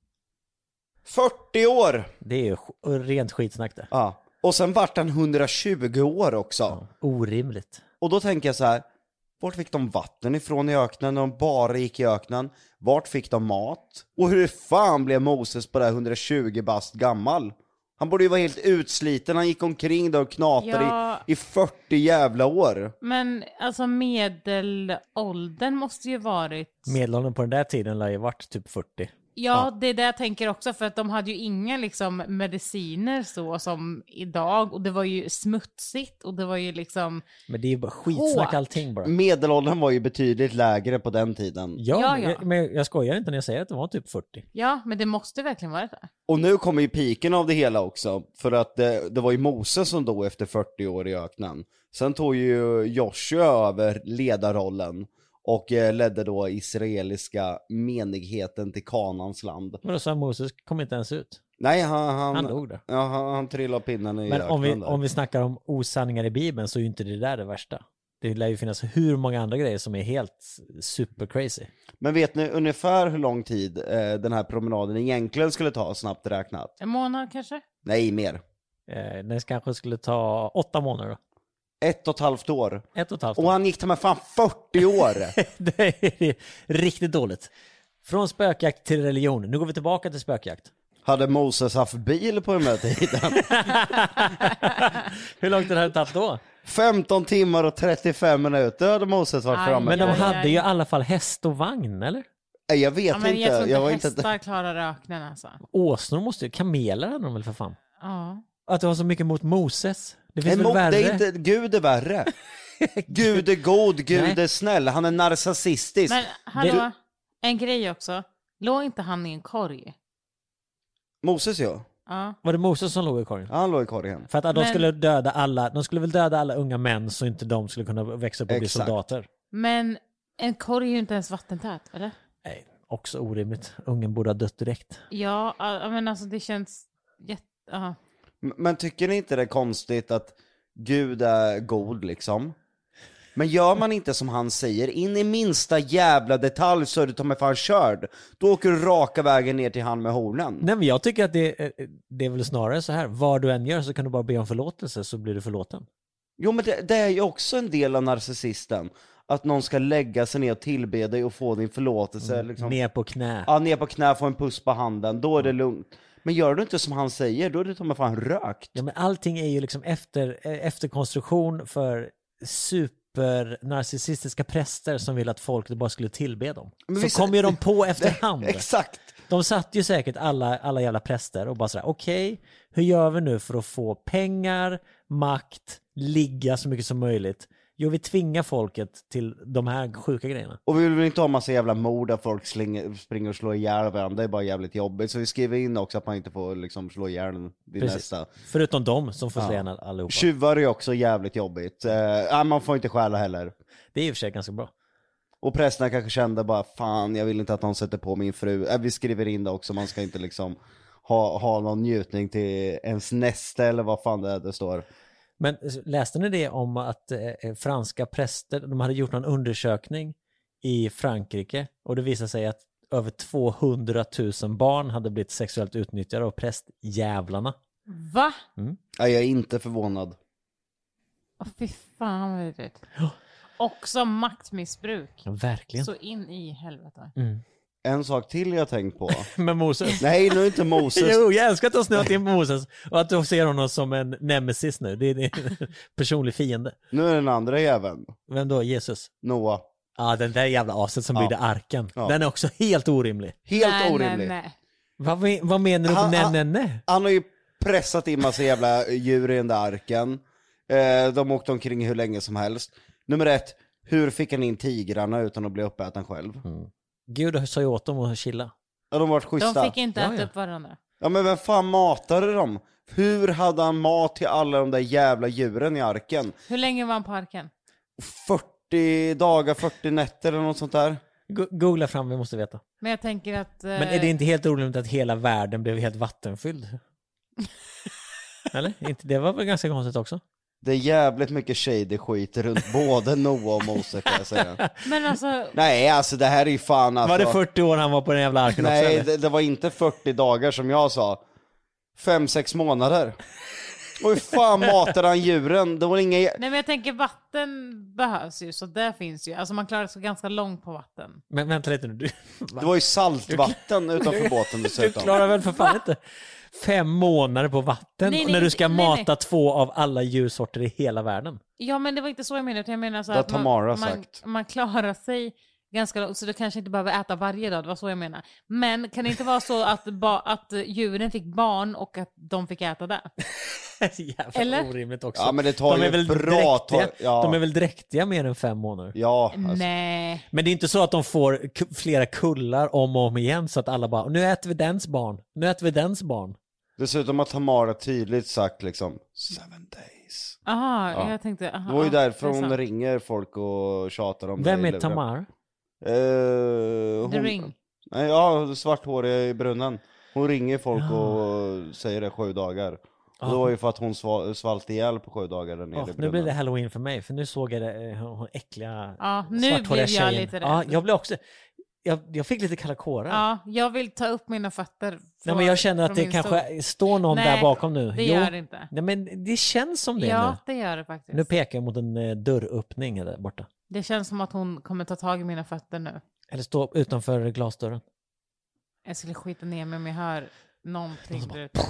40 år! Det är ju rent skitsnack det. Ja. Och sen vart han 120 år också. Ja, orimligt. Och då tänker jag så här, vart fick de vatten ifrån i öknen när de bara gick i öknen? Vart fick de mat? Och hur fan blev Moses på det här 120 bast gammal? Han borde ju vara helt utsliten, han gick omkring där och knatade i 40 jävla år. Men alltså medelåldern måste ju varit... Medelåldern på den där tiden lär ju varit typ 40. Ja, det är det jag tänker också, för att de hade ju inga liksom mediciner så som idag, och det var ju smutsigt och det var ju liksom... Men det är ju bara skitsnack allting bara. Medelåldern var ju betydligt lägre på den tiden. Ja. Men jag skojar inte när jag säger att det var typ 40. Ja, men det måste verkligen vara det. Och nu kommer ju piken av det hela också, för att det var ju Moses som dog efter 40 år i öknen. Sen tog ju Joshua över ledarrollen och ledde då israeliska menigheten till Kanans land. Men då sa Moses kom inte ens ut. Nej, han dog där. Ja, han trillade pinnen i men öknen om vi snackar om osanningar i Bibeln så är ju inte det där det värsta. Det lär ju finnas hur många andra grejer som är helt super crazy. Men vet ni ungefär hur lång tid den här promenaden egentligen skulle ta, snabbt räknat? En månad kanske? Nej, mer. Den kanske skulle ta 8 månader då. 1,5 år. 1,5 år. Och han gick till med fan 40 år. Det är riktigt dåligt. Från spökjakt till religion. Nu går vi tillbaka till spökjakt. Hade Moses haft bil på den här tiden? Hur långt hade det tagit då? 15 timmar och 35 minuter hade Moses varit framme. Men de hade ju i alla fall häst och vagn, eller? Jag vet inte. Jag tror inte hästar klarar öknen alltså. Åsnor måste ju, kameler hade de väl för fan. Ja. Att det var så mycket mot Moses. Det finns väl det värre. är inte, Gud är värre. Gud är god, Gud är snäll. Han är narcissistisk. Men hallå, en grej också. Låg inte han i en korg? Moses, ja. Ja. Var det Moses som låg i korgen? Ja, han låg i korgen. För att de skulle döda alla, de skulle väl döda alla unga män så inte de skulle kunna växa upp och bli soldater. Men en korg är ju inte ens vattentät, eller? Nej, också orimligt. Ungen borde ha dött direkt. Ja, men alltså det känns Men tycker ni inte det är konstigt att Gud är god liksom? Men gör man inte som han säger, in i minsta jävla detalj så är du ta mig fan körd. Då åker du raka vägen ner till han med hornen. Nej, men jag tycker att det är väl snarare så här. Vad du än gör så kan du bara be om förlåtelse så blir du förlåten. Jo, men det är ju också en del av narcissisten. Att någon ska lägga sig ner och tillbe dig och få din förlåtelse. Liksom. Ner på knä. Ja, ner på knä, få en puss på handen. Då är det lugnt. Men gör du inte som han säger, då är det som fan rökt. Ja, men allting är ju liksom efterkonstruktion för supernarcissistiska präster som vill att folk bara skulle tillbe dem. Men så kommer ju de på efterhand. Exakt. De satt ju säkert alla jävla präster och bara sådär, okej, hur gör vi nu för att få pengar, makt, ligga så mycket som möjligt? Jo, vi tvingar folket till de här sjuka grejerna. Och vi vill inte ha massa jävla mord där folk springer och slår ihjäl varandra. Det är bara jävligt jobbigt. Så vi skriver in också att man inte får liksom slå ihjäl vid nästa. Förutom de som får slå ihjäl allihopa. Tjuvar är också jävligt jobbigt. Man får inte stjäla heller. Det är i och för sig ganska bra. Och prästerna kanske kände bara, fan, jag vill inte att någon sätter på min fru. Vi skriver in det också, man ska inte liksom ha någon njutning till ens nästa eller vad fan det står. Men läste ni det om att franska präster, de hade gjort en undersökning i Frankrike och det visade sig att över 200 000 barn hade blivit sexuellt utnyttjade av prästjävlarna. Va? Nej, jag är inte förvånad. Fy fan vad vidrigt. Också maktmissbruk. Ja, verkligen. Så in i helvete. En sak till jag tänkt på. Med Moses. Nej, nu är inte Moses. Jo, jag älskar att du har snöat in på Moses. Och att du ser honom som en nemesis nu. Det är en personlig fiende. Nu är den andra jäveln. Vem då? Jesus? Noah. Ja, den där jävla aset som byggde arken. Ja. Den är också helt orimlig. Helt orimlig. Nej. Vad menar du på nej? Han har ju pressat in massa jävla djur i den där arken. De åkte omkring hur länge som helst. Nummer 1, hur fick han in tigrarna utan att bli uppäten själv? Gud sa ju åt dem att chilla. Ja, de var schyssta. De fick inte äta upp varandra. Ja, men vem fan matade dem? Hur hade han mat till alla de där jävla djuren i arken? Hur länge var han på arken? 40 dagar, 40 nätter eller något sånt där. Googla fram, vi måste veta. Men jag tänker att... Men är det inte helt orimligt att hela världen blev helt vattenfylld? Eller? Det var väl ganska konstigt också? Det är jävligt mycket shady skit runt både Noah och Mose, kan jag säga. Men alltså... Nej, alltså det här är ju fan alltså... Var det 40 år han var på den jävla arken också? Nej, det var inte 40 dagar som jag sa. 5-6 månader. Och hur fan matade han djuren? Det var inga... Nej, men jag tänker vatten behövs ju, så där finns ju. Alltså man klarar sig ganska långt på vatten. Men vänta lite nu. Det var ju saltvatten utanför båten Du dessutom. klarar väl för fan inte 5 månader på vatten Nej, när du ska mata nej. 2 av alla djursorter i hela världen. Ja, men det var inte så jag menade. Jag menar så Det har att Tamara sagt. man klarar sig ganska långt, så du kanske inte behöver äta varje dag. Det var så jag menar. Men kan det inte vara så att djuren fick barn och att de fick äta det? Jävla Eller? orimligt också. Ja, men det tar de ju är väl bra dräktiga. ja. De är väl dräktiga mer än 5 månader. Ja, alltså. Nej. Men det är inte så att de får flera kullar om och om igen så att alla bara, nu äter vi dens barn. Nu äter vi dens barn. Dessutom har Tamara tydligt sagt liksom 7 days. Aha, Ja. jag tänkte... Aha, Det var ju därför det är hon sant. ringer folk och tjatar om Vem det i är luren. Tamar? The Ring. Nej, ja, svarthåriga i brunnen. Hon ringer folk och säger det 7 dagar. Och det var ju för att hon svalt ihjäl på 7 dagar där nere i brunnen. Nu blir det Halloween för mig, för nu såg jag det, hon äckliga Ja, nu svarthåriga blev jag tjejen. lite rädd. Ja, jag blev också... Jag fick lite kalla kårar. Ja, jag vill ta upp mina fötter. Nej, men jag känner att det kanske står någon där bakom nu. Det gör det inte. Nej, men det känns som det nu. Ja, det gör det faktiskt. Nu pekar jag mot en dörröppning där borta. Det känns som att hon kommer ta tag i mina fötter nu. Eller stå utanför glasdörren. Jag skulle skita ner mig om jag hör någonting där ute.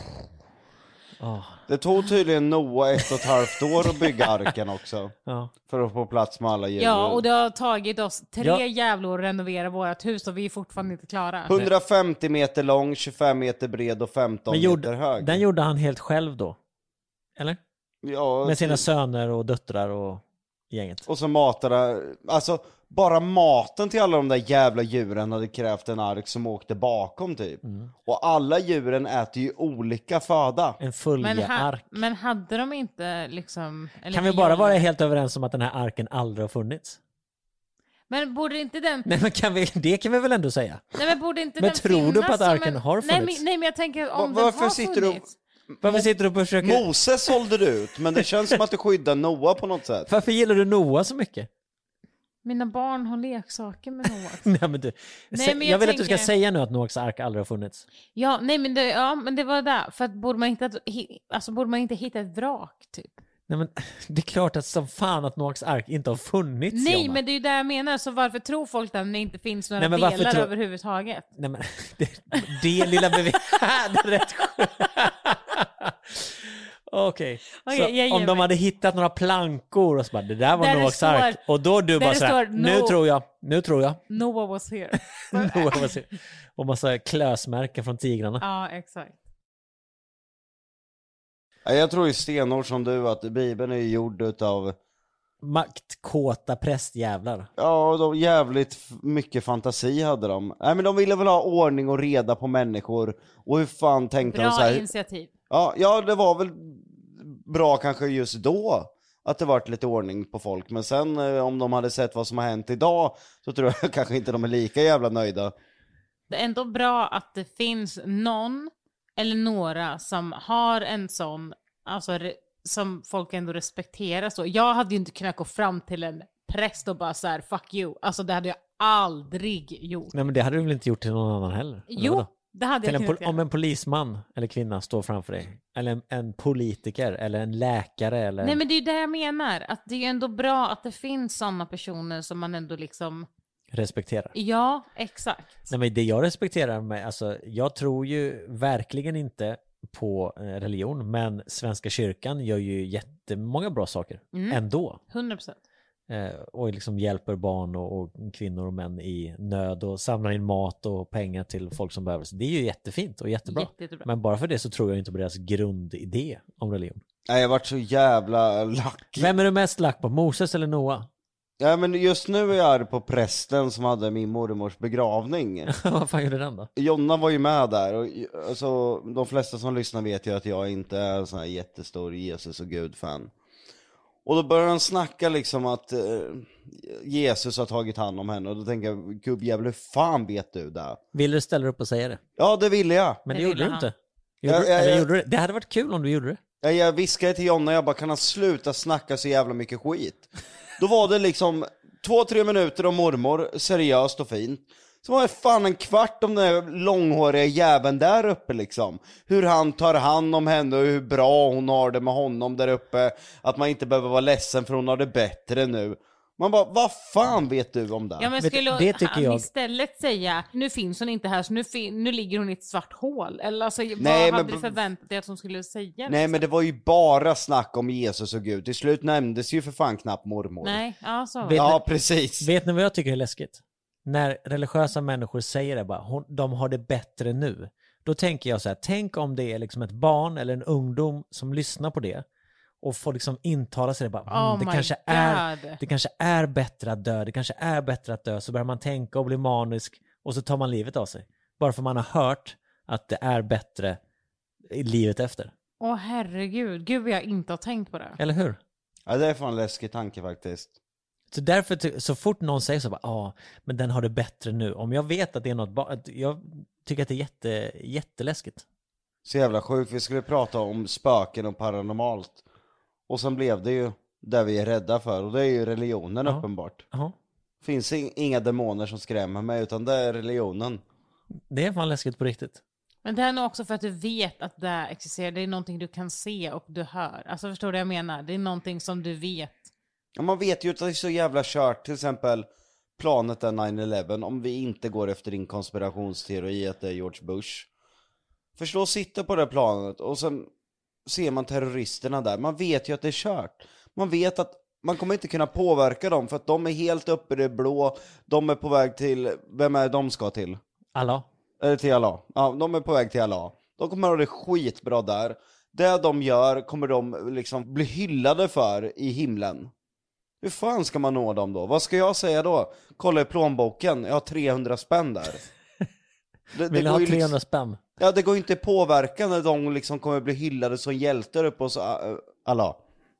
Det tog tydligen Noah 1,5 år att bygga arken också. Ja. För att få plats med alla djur. Ja, och det har tagit oss 3 Ja. jävlor att renovera vårt hus och vi är fortfarande inte klara. 150 meter lång, 25 meter bred och 15 meter hög. Den gjorde han helt själv då? Eller? Ja, Med sina söner och döttrar och gänget. och så matade, alltså bara maten till alla de där jävla djuren hade krävt en ark som åkte bakom typ. Och alla djuren äter ju olika föda. En följeark. Men hade de inte liksom... eller Kan vi bara vara violer? helt överens om att den här arken aldrig har funnits? Men borde inte den... Nej, men det kan vi väl ändå säga? Nej, men borde inte Men den tror du finnas på att som arken har funnits? Nej, men jag tänker om Varför den har sitter du- funnits. Varför sitter du och försöker... Moses sålde du ut, men det känns som att du skyddar Noah på något sätt. Varför gillar du Noah så mycket? Mina barn har leksaker med Noah. Nej, men du... Nej, men jag vill att du ska tänker- säga nu att Noahs ark aldrig har funnits. Ja, nej, men det var där. För att borde man inte hitta ett vrak typ? Nej, men det är klart att som fan att Noahs ark inte har funnits. Nej, Jonna. men det är ju det jag menar. Så varför tror folk att det inte finns några Nej, men varför delar tror- överhuvudtaget? Nej, men det lilla bevis... det är rätt Okej, Okej, jag så ger om de mig. hade hittat några plankor och så bara, det där var Där det Noahs står- ark. Och då du där bara det såhär, står nu tror jag. Noah was here. Noah var så- och massa klösmärken från tigrarna. Ja, exakt. Ja, jag tror ju stenhårt som du att Bibeln är gjord utav, Maktkåta prästjävlar. ja, de jävligt mycket fantasi hade de. Nej, men de ville väl ha ordning och reda på människor. Och hur fan tänkte de så Bra här? initiativ. Ja, det var väl bra kanske just då att det varit lite ordning på folk. Men sen om de hade sett vad som har hänt idag så tror jag kanske inte de är lika jävla nöjda. Det är ändå bra att det finns någon eller några som har en sån, alltså som folk ändå respekterar så. Jag hade ju inte kunnat gå fram till en präst och bara så här, fuck you. Alltså det hade jag aldrig gjort. Nej, men det hade du väl inte gjort till någon annan heller? Eller Jo, vadå? Det hade jag kunnat om en polisman eller kvinna står framför dig, eller en politiker eller en läkare eller... Nej, men det är ju det jag menar, att det är ändå bra att det finns sådana personer som man ändå liksom respekterar. Ja, exakt. Nej, men det jag respekterar med, alltså jag tror ju verkligen inte på religion, men Svenska kyrkan gör ju jättemånga bra saker ändå. 100%. Och liksom hjälper barn och kvinnor och män i nöd och samlar in mat och pengar till folk som behöver. Så det är ju jättefint och jättebra. Jättebra. Men bara för det så tror jag inte på deras grundidé om religion. Nej, jag har varit så jävla lack. Vem är du mest lack på? Moses eller Noah? Ja, men just nu är jag arg på prästen som hade min mormors begravning. Vad fan gjorde den då? Jonna var ju med där och alltså, de flesta som lyssnar vet ju att jag inte är en sån här jättestor Jesus och Gud-fan. Och då börjar han snacka liksom att Jesus har tagit hand om henne. Och då tänker jag, gubbjävlar, hur fan vet du det? Vill du ställa upp och säga det? Ja, det ville jag. Men det Det gjorde ville du han. inte. Gjorde det? Det hade varit kul om du gjorde det. Jag viskade till Jonna, jag bara, kan han sluta snacka så jävla mycket skit? Då var det liksom 2-3 minuter om mormor, seriöst och fint. Så var det fan en kvart om den här långhåriga jäveln där uppe liksom. Hur han tar hand om henne och hur bra hon har det med honom där uppe. Att man inte behöver vara ledsen för hon har det bättre nu. Man bara, vad fan vet du om det? Ja, men Vet- skulle det tycker han jag- istället säga, nu finns hon inte här så nu ligger hon i ett svart hål? Eller alltså, Nej, vad men- hade du förväntat dig att hon skulle säga? Nej, men det var ju bara snack om Jesus och Gud. Till slut nämndes ju för fan knappt mormor. Nej, ja så var Vet- det. Ja, precis. Vet ni vad jag tycker är läskigt? När religiösa människor säger det bara, de har det bättre nu. Då tänker jag så här, tänk om det är liksom ett barn eller en ungdom som lyssnar på det och får liksom intala sig det bara, Oh det, my God. det kanske är bättre att dö, det kanske är bättre att dö. Så börjar man tänka och bli manisk och så tar man livet av sig. Bara för man har hört att det är bättre i livet efter. Åh herregud, gud vad jag inte har tänkt på det. Eller hur? Ja, det är fan en läskig tanke faktiskt. Så därför, så fort någon säger så bara, men den har det bättre nu. Om jag vet att det är något, jag tycker att det är jätteläskigt. Så jävla sjukt, vi skulle prata om spöken och paranormalt. Och sen blev det ju det vi är rädda för, och det är ju religionen Ja. uppenbart. Ja, Finns inga demoner som skrämmer mig, utan det är religionen. det är fan läskigt på riktigt. Men det är nog också för att du vet att det existerar. Det är någonting du kan se och du hör. Alltså förstår du vad jag menar? Det är någonting som du vet. Ja, man vet ju att det är så jävla kört. Till exempel planet är 9/11. Om vi inte går efter din konspirationsteori att det är George Bush. Förstå, sitta på det planet och sen ser man terroristerna där. Man vet ju att det är kört. Man vet att man kommer inte kunna påverka dem för att de är helt uppe i det blå. De är på väg till, vem är de ska till? Allah. Eller till Allah. Ja, de är på väg till Allah. De kommer ha det skitbra där. Det de gör kommer de liksom bli hyllade för i himlen. Hur fan ska man nå dem då? Vad ska jag säga då? Kolla i plånboken, jag har 300 spänn där. Vill du ha 300 spänn? Ja, det går ju inte att påverka när de liksom kommer bli hyllade som hjältar upp hos Allah.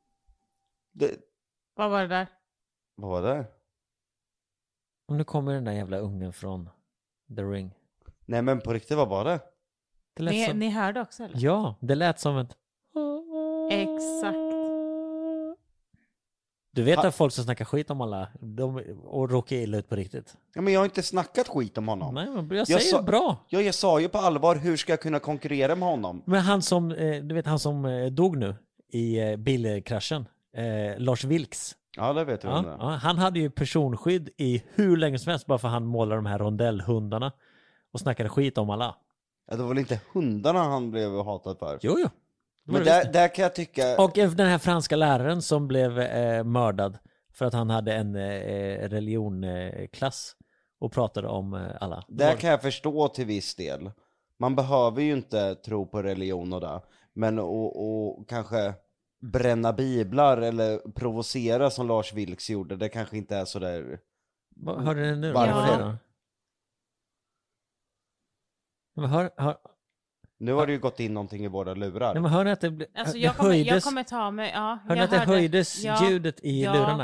Vad var det där? Vad var det? Om nu kommer den där jävla ungen från The Ring. Nej, men på riktigt, vad var det? Det lät som... Ni hörde också eller? Ja, det lät som ett... Exakt. Du vet att folk som snackar skit om alla och råkar illa ut på riktigt. Ja, men jag har inte snackat skit om honom. Nej, men jag säger bra. Ja, jag sa ju på allvar, hur ska jag kunna konkurrera med honom? Men han som, du vet han som dog nu i bilkraschen, Lars Vilks. Ja, det vet jag om det. Ja, han hade ju personskydd i hur länge som helst bara för han målade de här rondellhundarna och snackade skit om alla. Ja, det var väl inte hundarna han blev hatad för? Jo. Men där kan jag tycka... Och den här franska läraren som blev mördad för att han hade en religionklass och pratade om alla. Där kan jag förstå till viss del. Man behöver ju inte tro på religion och det. Men och kanske bränna biblar eller provocera som Lars Vilks gjorde, det kanske inte är så där... Hörde ni nu? Varför? Vad var det då? Men Nu har det ju gått in någonting i våra lurar. Nej, men hör ni att det Alltså det jag höjdes? kommer ta mig, ja. Hör ni jag att det hörde. höjdes Ja, ljudet i ja. lurarna?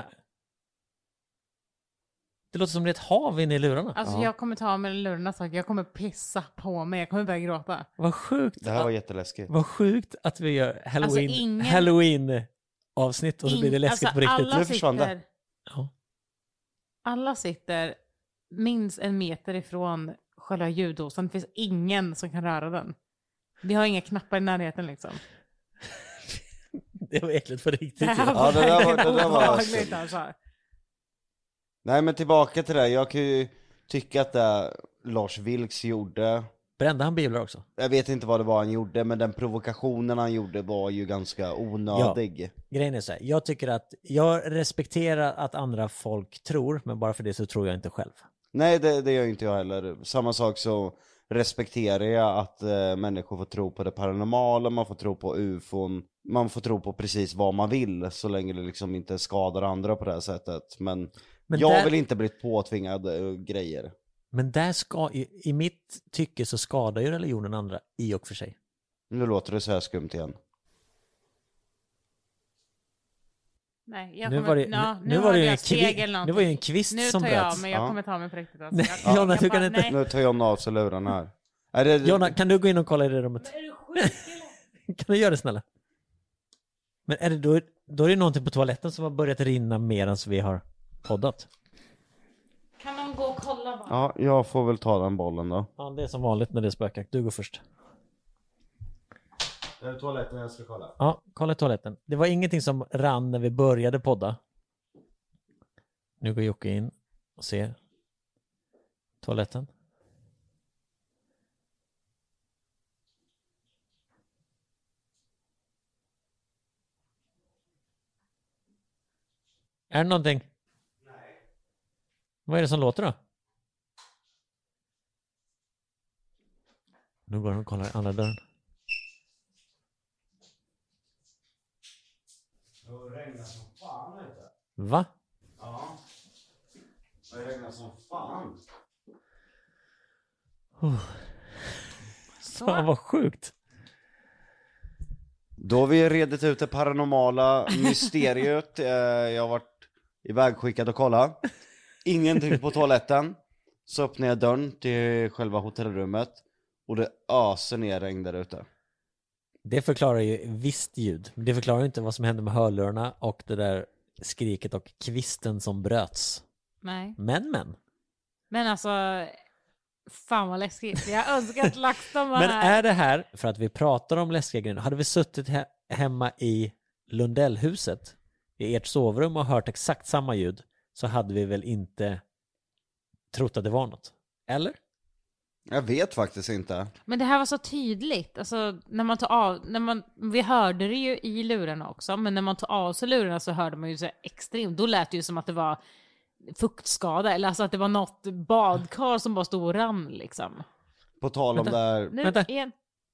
Det låter som det är ett hav inne i lurarna. Alltså jag kommer ta mig lurarna så jag kommer pissa på mig. Jag kommer börja gråta. Vad sjukt. Det här var jätteläskigt. Vad sjukt att vi gör Halloween, Alltså, ingen- Halloween-avsnitt och så blir det läskigt på riktigt. Alla Nu försvann det. sitter, Ja. alla sitter minst 1 meter ifrån själva ljuddosan. Det finns ingen som kan röra den. Vi har inga knappar i närheten liksom. Det var äckligt för riktigt. Ja, det där var obehagligt alltså. Nej, men tillbaka till det. Jag kan ju tycka att det Lars Vilks gjorde... Brände han biblar också? Jag vet inte vad det var han gjorde, men den provokationen han gjorde var ju ganska onödig. Ja, grejen är så här, jag tycker att jag respekterar att andra folk tror, men bara för det så tror jag inte själv. Nej, det gör inte jag heller. Samma sak så respekterar jag att människor får tro på det paranormala, man får tro på UFOn, man får tro på precis vad man vill, så länge det liksom inte skadar andra på det här sättet. Men jag vill inte bli påtvingad grejer. Men där i mitt tycke så skadar ju religionen andra i och för sig. Nu låter det så här skumt igen. Nej, nu var det ju en kvist nu som bröts. Nu tar jag, men jag kommer ta mig på riktigt. Alltså. Jonna, du kan inte... Nu tar jag av sig luren här. Jonna, kan du gå in och kolla i det rummet? Men är du sjuk eller? Kan du göra det snälla? Men är det då är det någonting på toaletten som har börjat rinna mer än så vi har poddat. Kan någon gå och kolla bara? Ja, jag får väl ta den bollen då. Ja, det är som vanligt när det är spökjakt. Du går först. Är det toaletten jag ska kolla? Ja, kolla toaletten. Det var ingenting som rann när vi började podda. Nu går Jocke in och ser toaletten. Är det någonting? Nej. Vad är det som låter då? Nu går han och kollar i andra dörren. Det regnar som fan inte. Va? Ja. Det regnar som fan. Fan vad sjukt. Då har vi redigt ut det paranormala mysteriet. Jag har varit ivägskickad och kolla. Ingenting på toaletten. Så öppnar jag dörren till själva hotellrummet. Och det öser ner regn där ute. Det förklarar ju visst ljud. Det förklarar inte vad som hände med hörlurarna och det där skriket och kvisten som bröts. Nej. Men alltså, fan vad läskigt. Jag önskar att LaxTon var Men här. är det här för att vi pratar om läskiga grejer? Hade vi suttit hemma i Lundellhuset i ert sovrum och hört exakt samma ljud, så hade vi väl inte trott att det var något. Eller? Jag vet faktiskt inte. Men det här var så tydligt. Alltså, när man tar av... vi hörde det ju i lurarna också, men när man tar av sig lurarna så hörde man ju så extremt. Då lät det ju som att det var fuktskada, eller alltså att det var något badkar som bara stod och rann liksom. På tal om det här... Nu igen.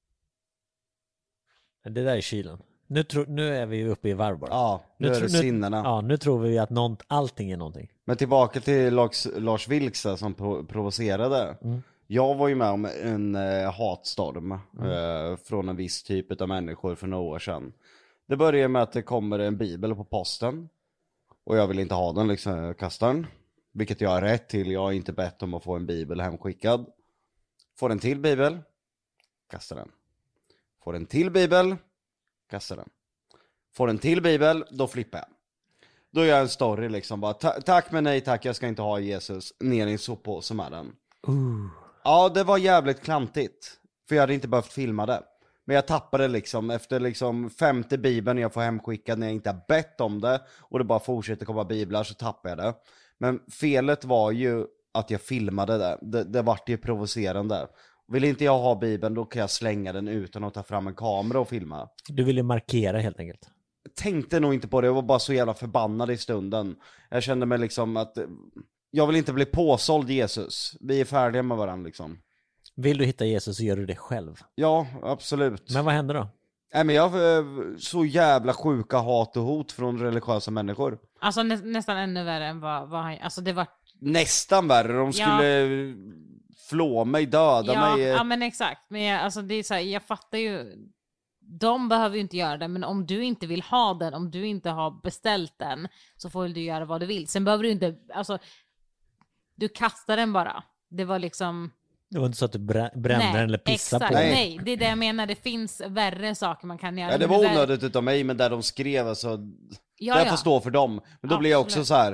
Det där är kylen. Nu är vi ju uppe i varv bara. Ja, nu är det sinnena. Ja, nu tror vi att allting är någonting. Men tillbaka till Lars Vilks som provocerade. Jag var ju med om en hatstorm från en viss typ av människor för några år sedan. Det börjar med att det kommer en bibel på posten. Och jag vill inte ha den, liksom, jag kastar den. Vilket jag har rätt till, jag har inte bett om att få en bibel hemskickad. Får en till bibel, kastar den. Får en till bibel, kastar den. Får en till bibel, då flippar jag. Då gör jag en story liksom, bara tack men nej tack, jag ska inte ha Jesus, ner i en soppåse med den. Ja, det var jävligt klantigt. För jag hade inte behövt filma det. Men jag tappade liksom efter liksom 50 bibeln jag får hemskickad när jag inte har bett om det. Och det bara fortsätter komma biblar, så tappar jag det. Men felet var ju att jag filmade det. Det vart ju provocerande. Vill inte jag ha bibeln, då kan jag slänga den utan att ta fram en kamera och filma. Du ville markera helt enkelt. Jag tänkte nog inte på det, jag var bara så jävla förbannad i stunden. Jag kände mig liksom att jag vill inte bli påsåld Jesus. Vi är färdiga med varandra liksom. Vill du hitta Jesus så gör du det själv. Ja, absolut. Men vad hände då? Nej, men jag så jävla sjuka hat och hot från religiösa människor. Alltså nästan ännu värre än vad han... Alltså det var... Nästan värre, de skulle flå mig, döda mig. Ja, men exakt. Men alltså det är så här, jag fattar ju... De behöver ju inte göra det, men om du inte vill ha den, om du inte har beställt den, så får du göra vad du vill. Sen behöver du inte... Alltså, du kastar den bara. Det var liksom... Det var inte så att du brände den eller pissade på den. Nej, det är det jag menar. Det finns värre saker man kan göra. Ja, det var onödigt utav mig, men där de skrev alltså, jag får stå för dem. Men då blir jag också så här: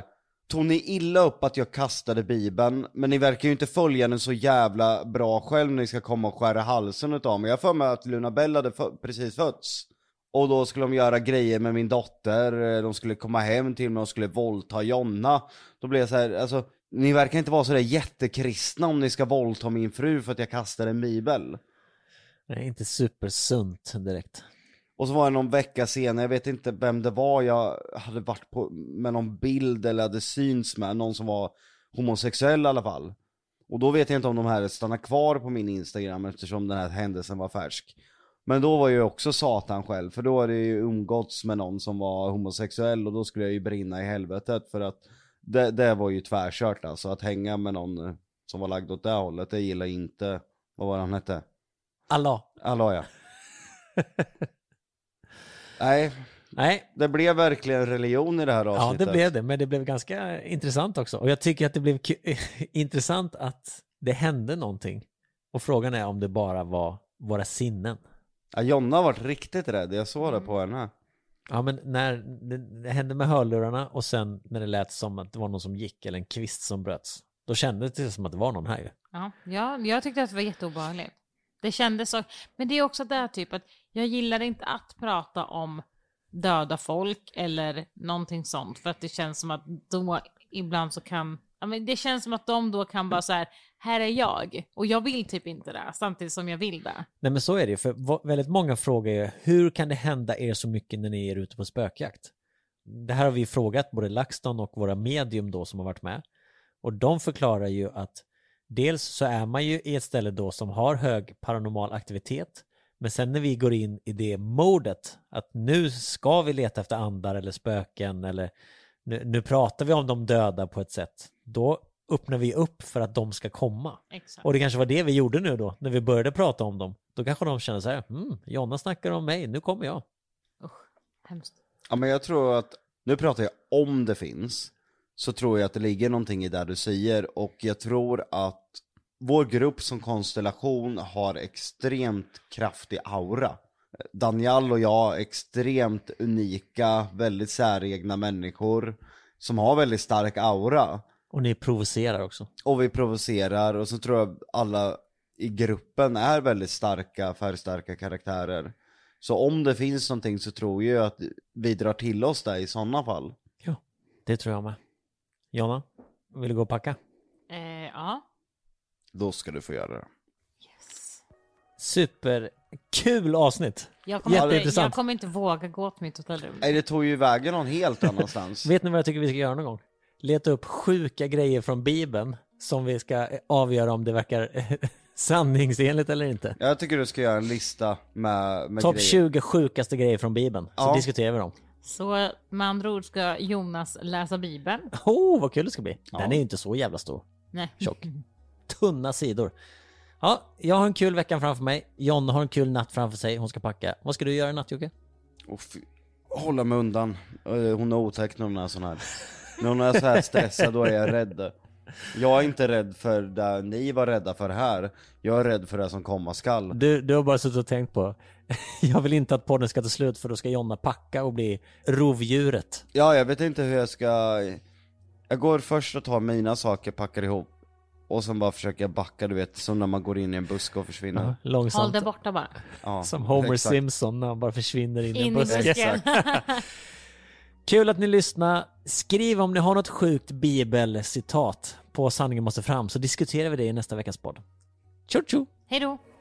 tog ni illa upp att jag kastade Bibeln, men ni verkar ju inte följa den så jävla bra själv när ni ska komma och skära halsen utav mig. Jag får med att Luna Bell hade precis fötts. Och då skulle de göra grejer med min dotter, de skulle komma hem till mig och skulle våldta Jonna. Då blev jag så här, alltså, ni verkar inte vara så där jättekristna om ni ska våldta min fru för att jag kastade en bibel. Det är inte supersunt direkt. Och så var det någon vecka senare, jag vet inte vem det var, jag hade varit med någon bild eller hade syns med någon som var homosexuell i alla fall. Och då vet jag inte om de här stannar kvar på min Instagram eftersom den här händelsen var färsk. Men då var ju också Satan själv, för då hade jag ju umgåtts med någon som var homosexuell och då skulle jag ju brinna i helvetet för att det var ju tvärkört alltså, att hänga med någon som var lagd åt det hållet, det gillar inte, vad var han hette? Allah, ja. Nej, det blev verkligen religion i det här avsnittet. Ja, det blev det, men det blev ganska intressant också. Och jag tycker att det blev intressant att det hände någonting. Och frågan är om det bara var våra sinnen. Ja, Jonna har varit riktigt rädd, jag såg det på henne. Ja, men när det hände med hörlurarna och sen när det lät som att det var någon som gick eller en kvist som bröts, då kändes det som att det var någon här ju. Ja, jag tyckte att det var jätteobehagligt. Det kändes så, men det är också det typ att jag gillar inte att prata om döda folk eller någonting sånt, för att det känns som att då ibland så kan, ja, men det känns som att de då kan bara så här är jag, och jag vill typ inte det samtidigt som jag vill det. Nej, men så är det ju, för väldigt många frågar ju, hur kan det hända er så mycket när ni är ute på spökjakt? Det här har vi frågat både LaxTon och våra medium då som har varit med, och de förklarar ju att dels så är man ju i ett ställe då som har hög paranormal aktivitet, men sen när vi går in i det modet att nu ska vi leta efter andar eller spöken eller nu pratar vi om de döda på ett sätt, då öppnar vi upp för att de ska komma. Exakt. Och det kanske var det vi gjorde nu då, när vi började prata om dem. Då kanske de känner så här, Jonna snackar om mig, nu kommer jag. Hemskt. Ja, men jag tror att, nu pratar jag om det finns, så tror jag att det ligger någonting i det du säger, och jag tror att vår grupp som konstellation har extremt kraftig aura. Daniel och jag, extremt unika, väldigt säregna människor som har väldigt stark aura. Och ni provocerar också. Och vi provocerar, och så tror jag alla i gruppen är väldigt starka, färgstarka karaktärer. Så om det finns någonting så tror jag att vi drar till oss det i sådana fall. Ja, det tror jag med. Jonna, vill du gå och packa? Ja. Då ska du få göra det. Yes. Superkul avsnitt. Jag Jätteintressant. kommer inte våga gå till mitt hotellrum. Nej, det tog ju vägen någon helt annanstans. Vet ni vad jag tycker vi ska göra någon gång? Leta upp sjuka grejer från Bibeln som vi ska avgöra om det verkar sanningsenligt eller inte. Jag tycker du ska göra en lista med Topp grejer. 20 sjukaste grejer från Bibeln. Så diskuterar vi dem. Så med andra ord ska Jonas läsa Bibeln. Vad kul det ska bli. Den är ju inte så jävla stor. Nej. Tjock. Tunna sidor. Ja, jag har en kul vecka framför mig. Jonna har en kul natt framför sig. Hon ska packa. Vad ska du göra i natt, Jocke? Hålla mig undan. Hon är otäck när hon är sån här. När hon är så här stressad, då är jag rädd. Jag är inte rädd för det ni var rädda för här. Jag är rädd för det som komma skall. Du har bara suttit och tänkt på jag vill inte att podden ska ta slut, för då ska Jonna packa och bli rovdjuret. Ja, jag vet inte hur jag ska. Jag går först och tar mina saker, packar ihop, och sen bara försöker jag backa, du vet, som när man går in i en busk och försvinner. Ja, långsamt. Håll det borta bara. Ja, som Homer exakt. Simpson när han bara försvinner in i en buske. busken. Kul att ni lyssnar. Skriv om ni har något sjukt bibelcitat på Sanningen måste fram, så diskuterar vi det i nästa veckas podd. Tjo tjo! Hej då!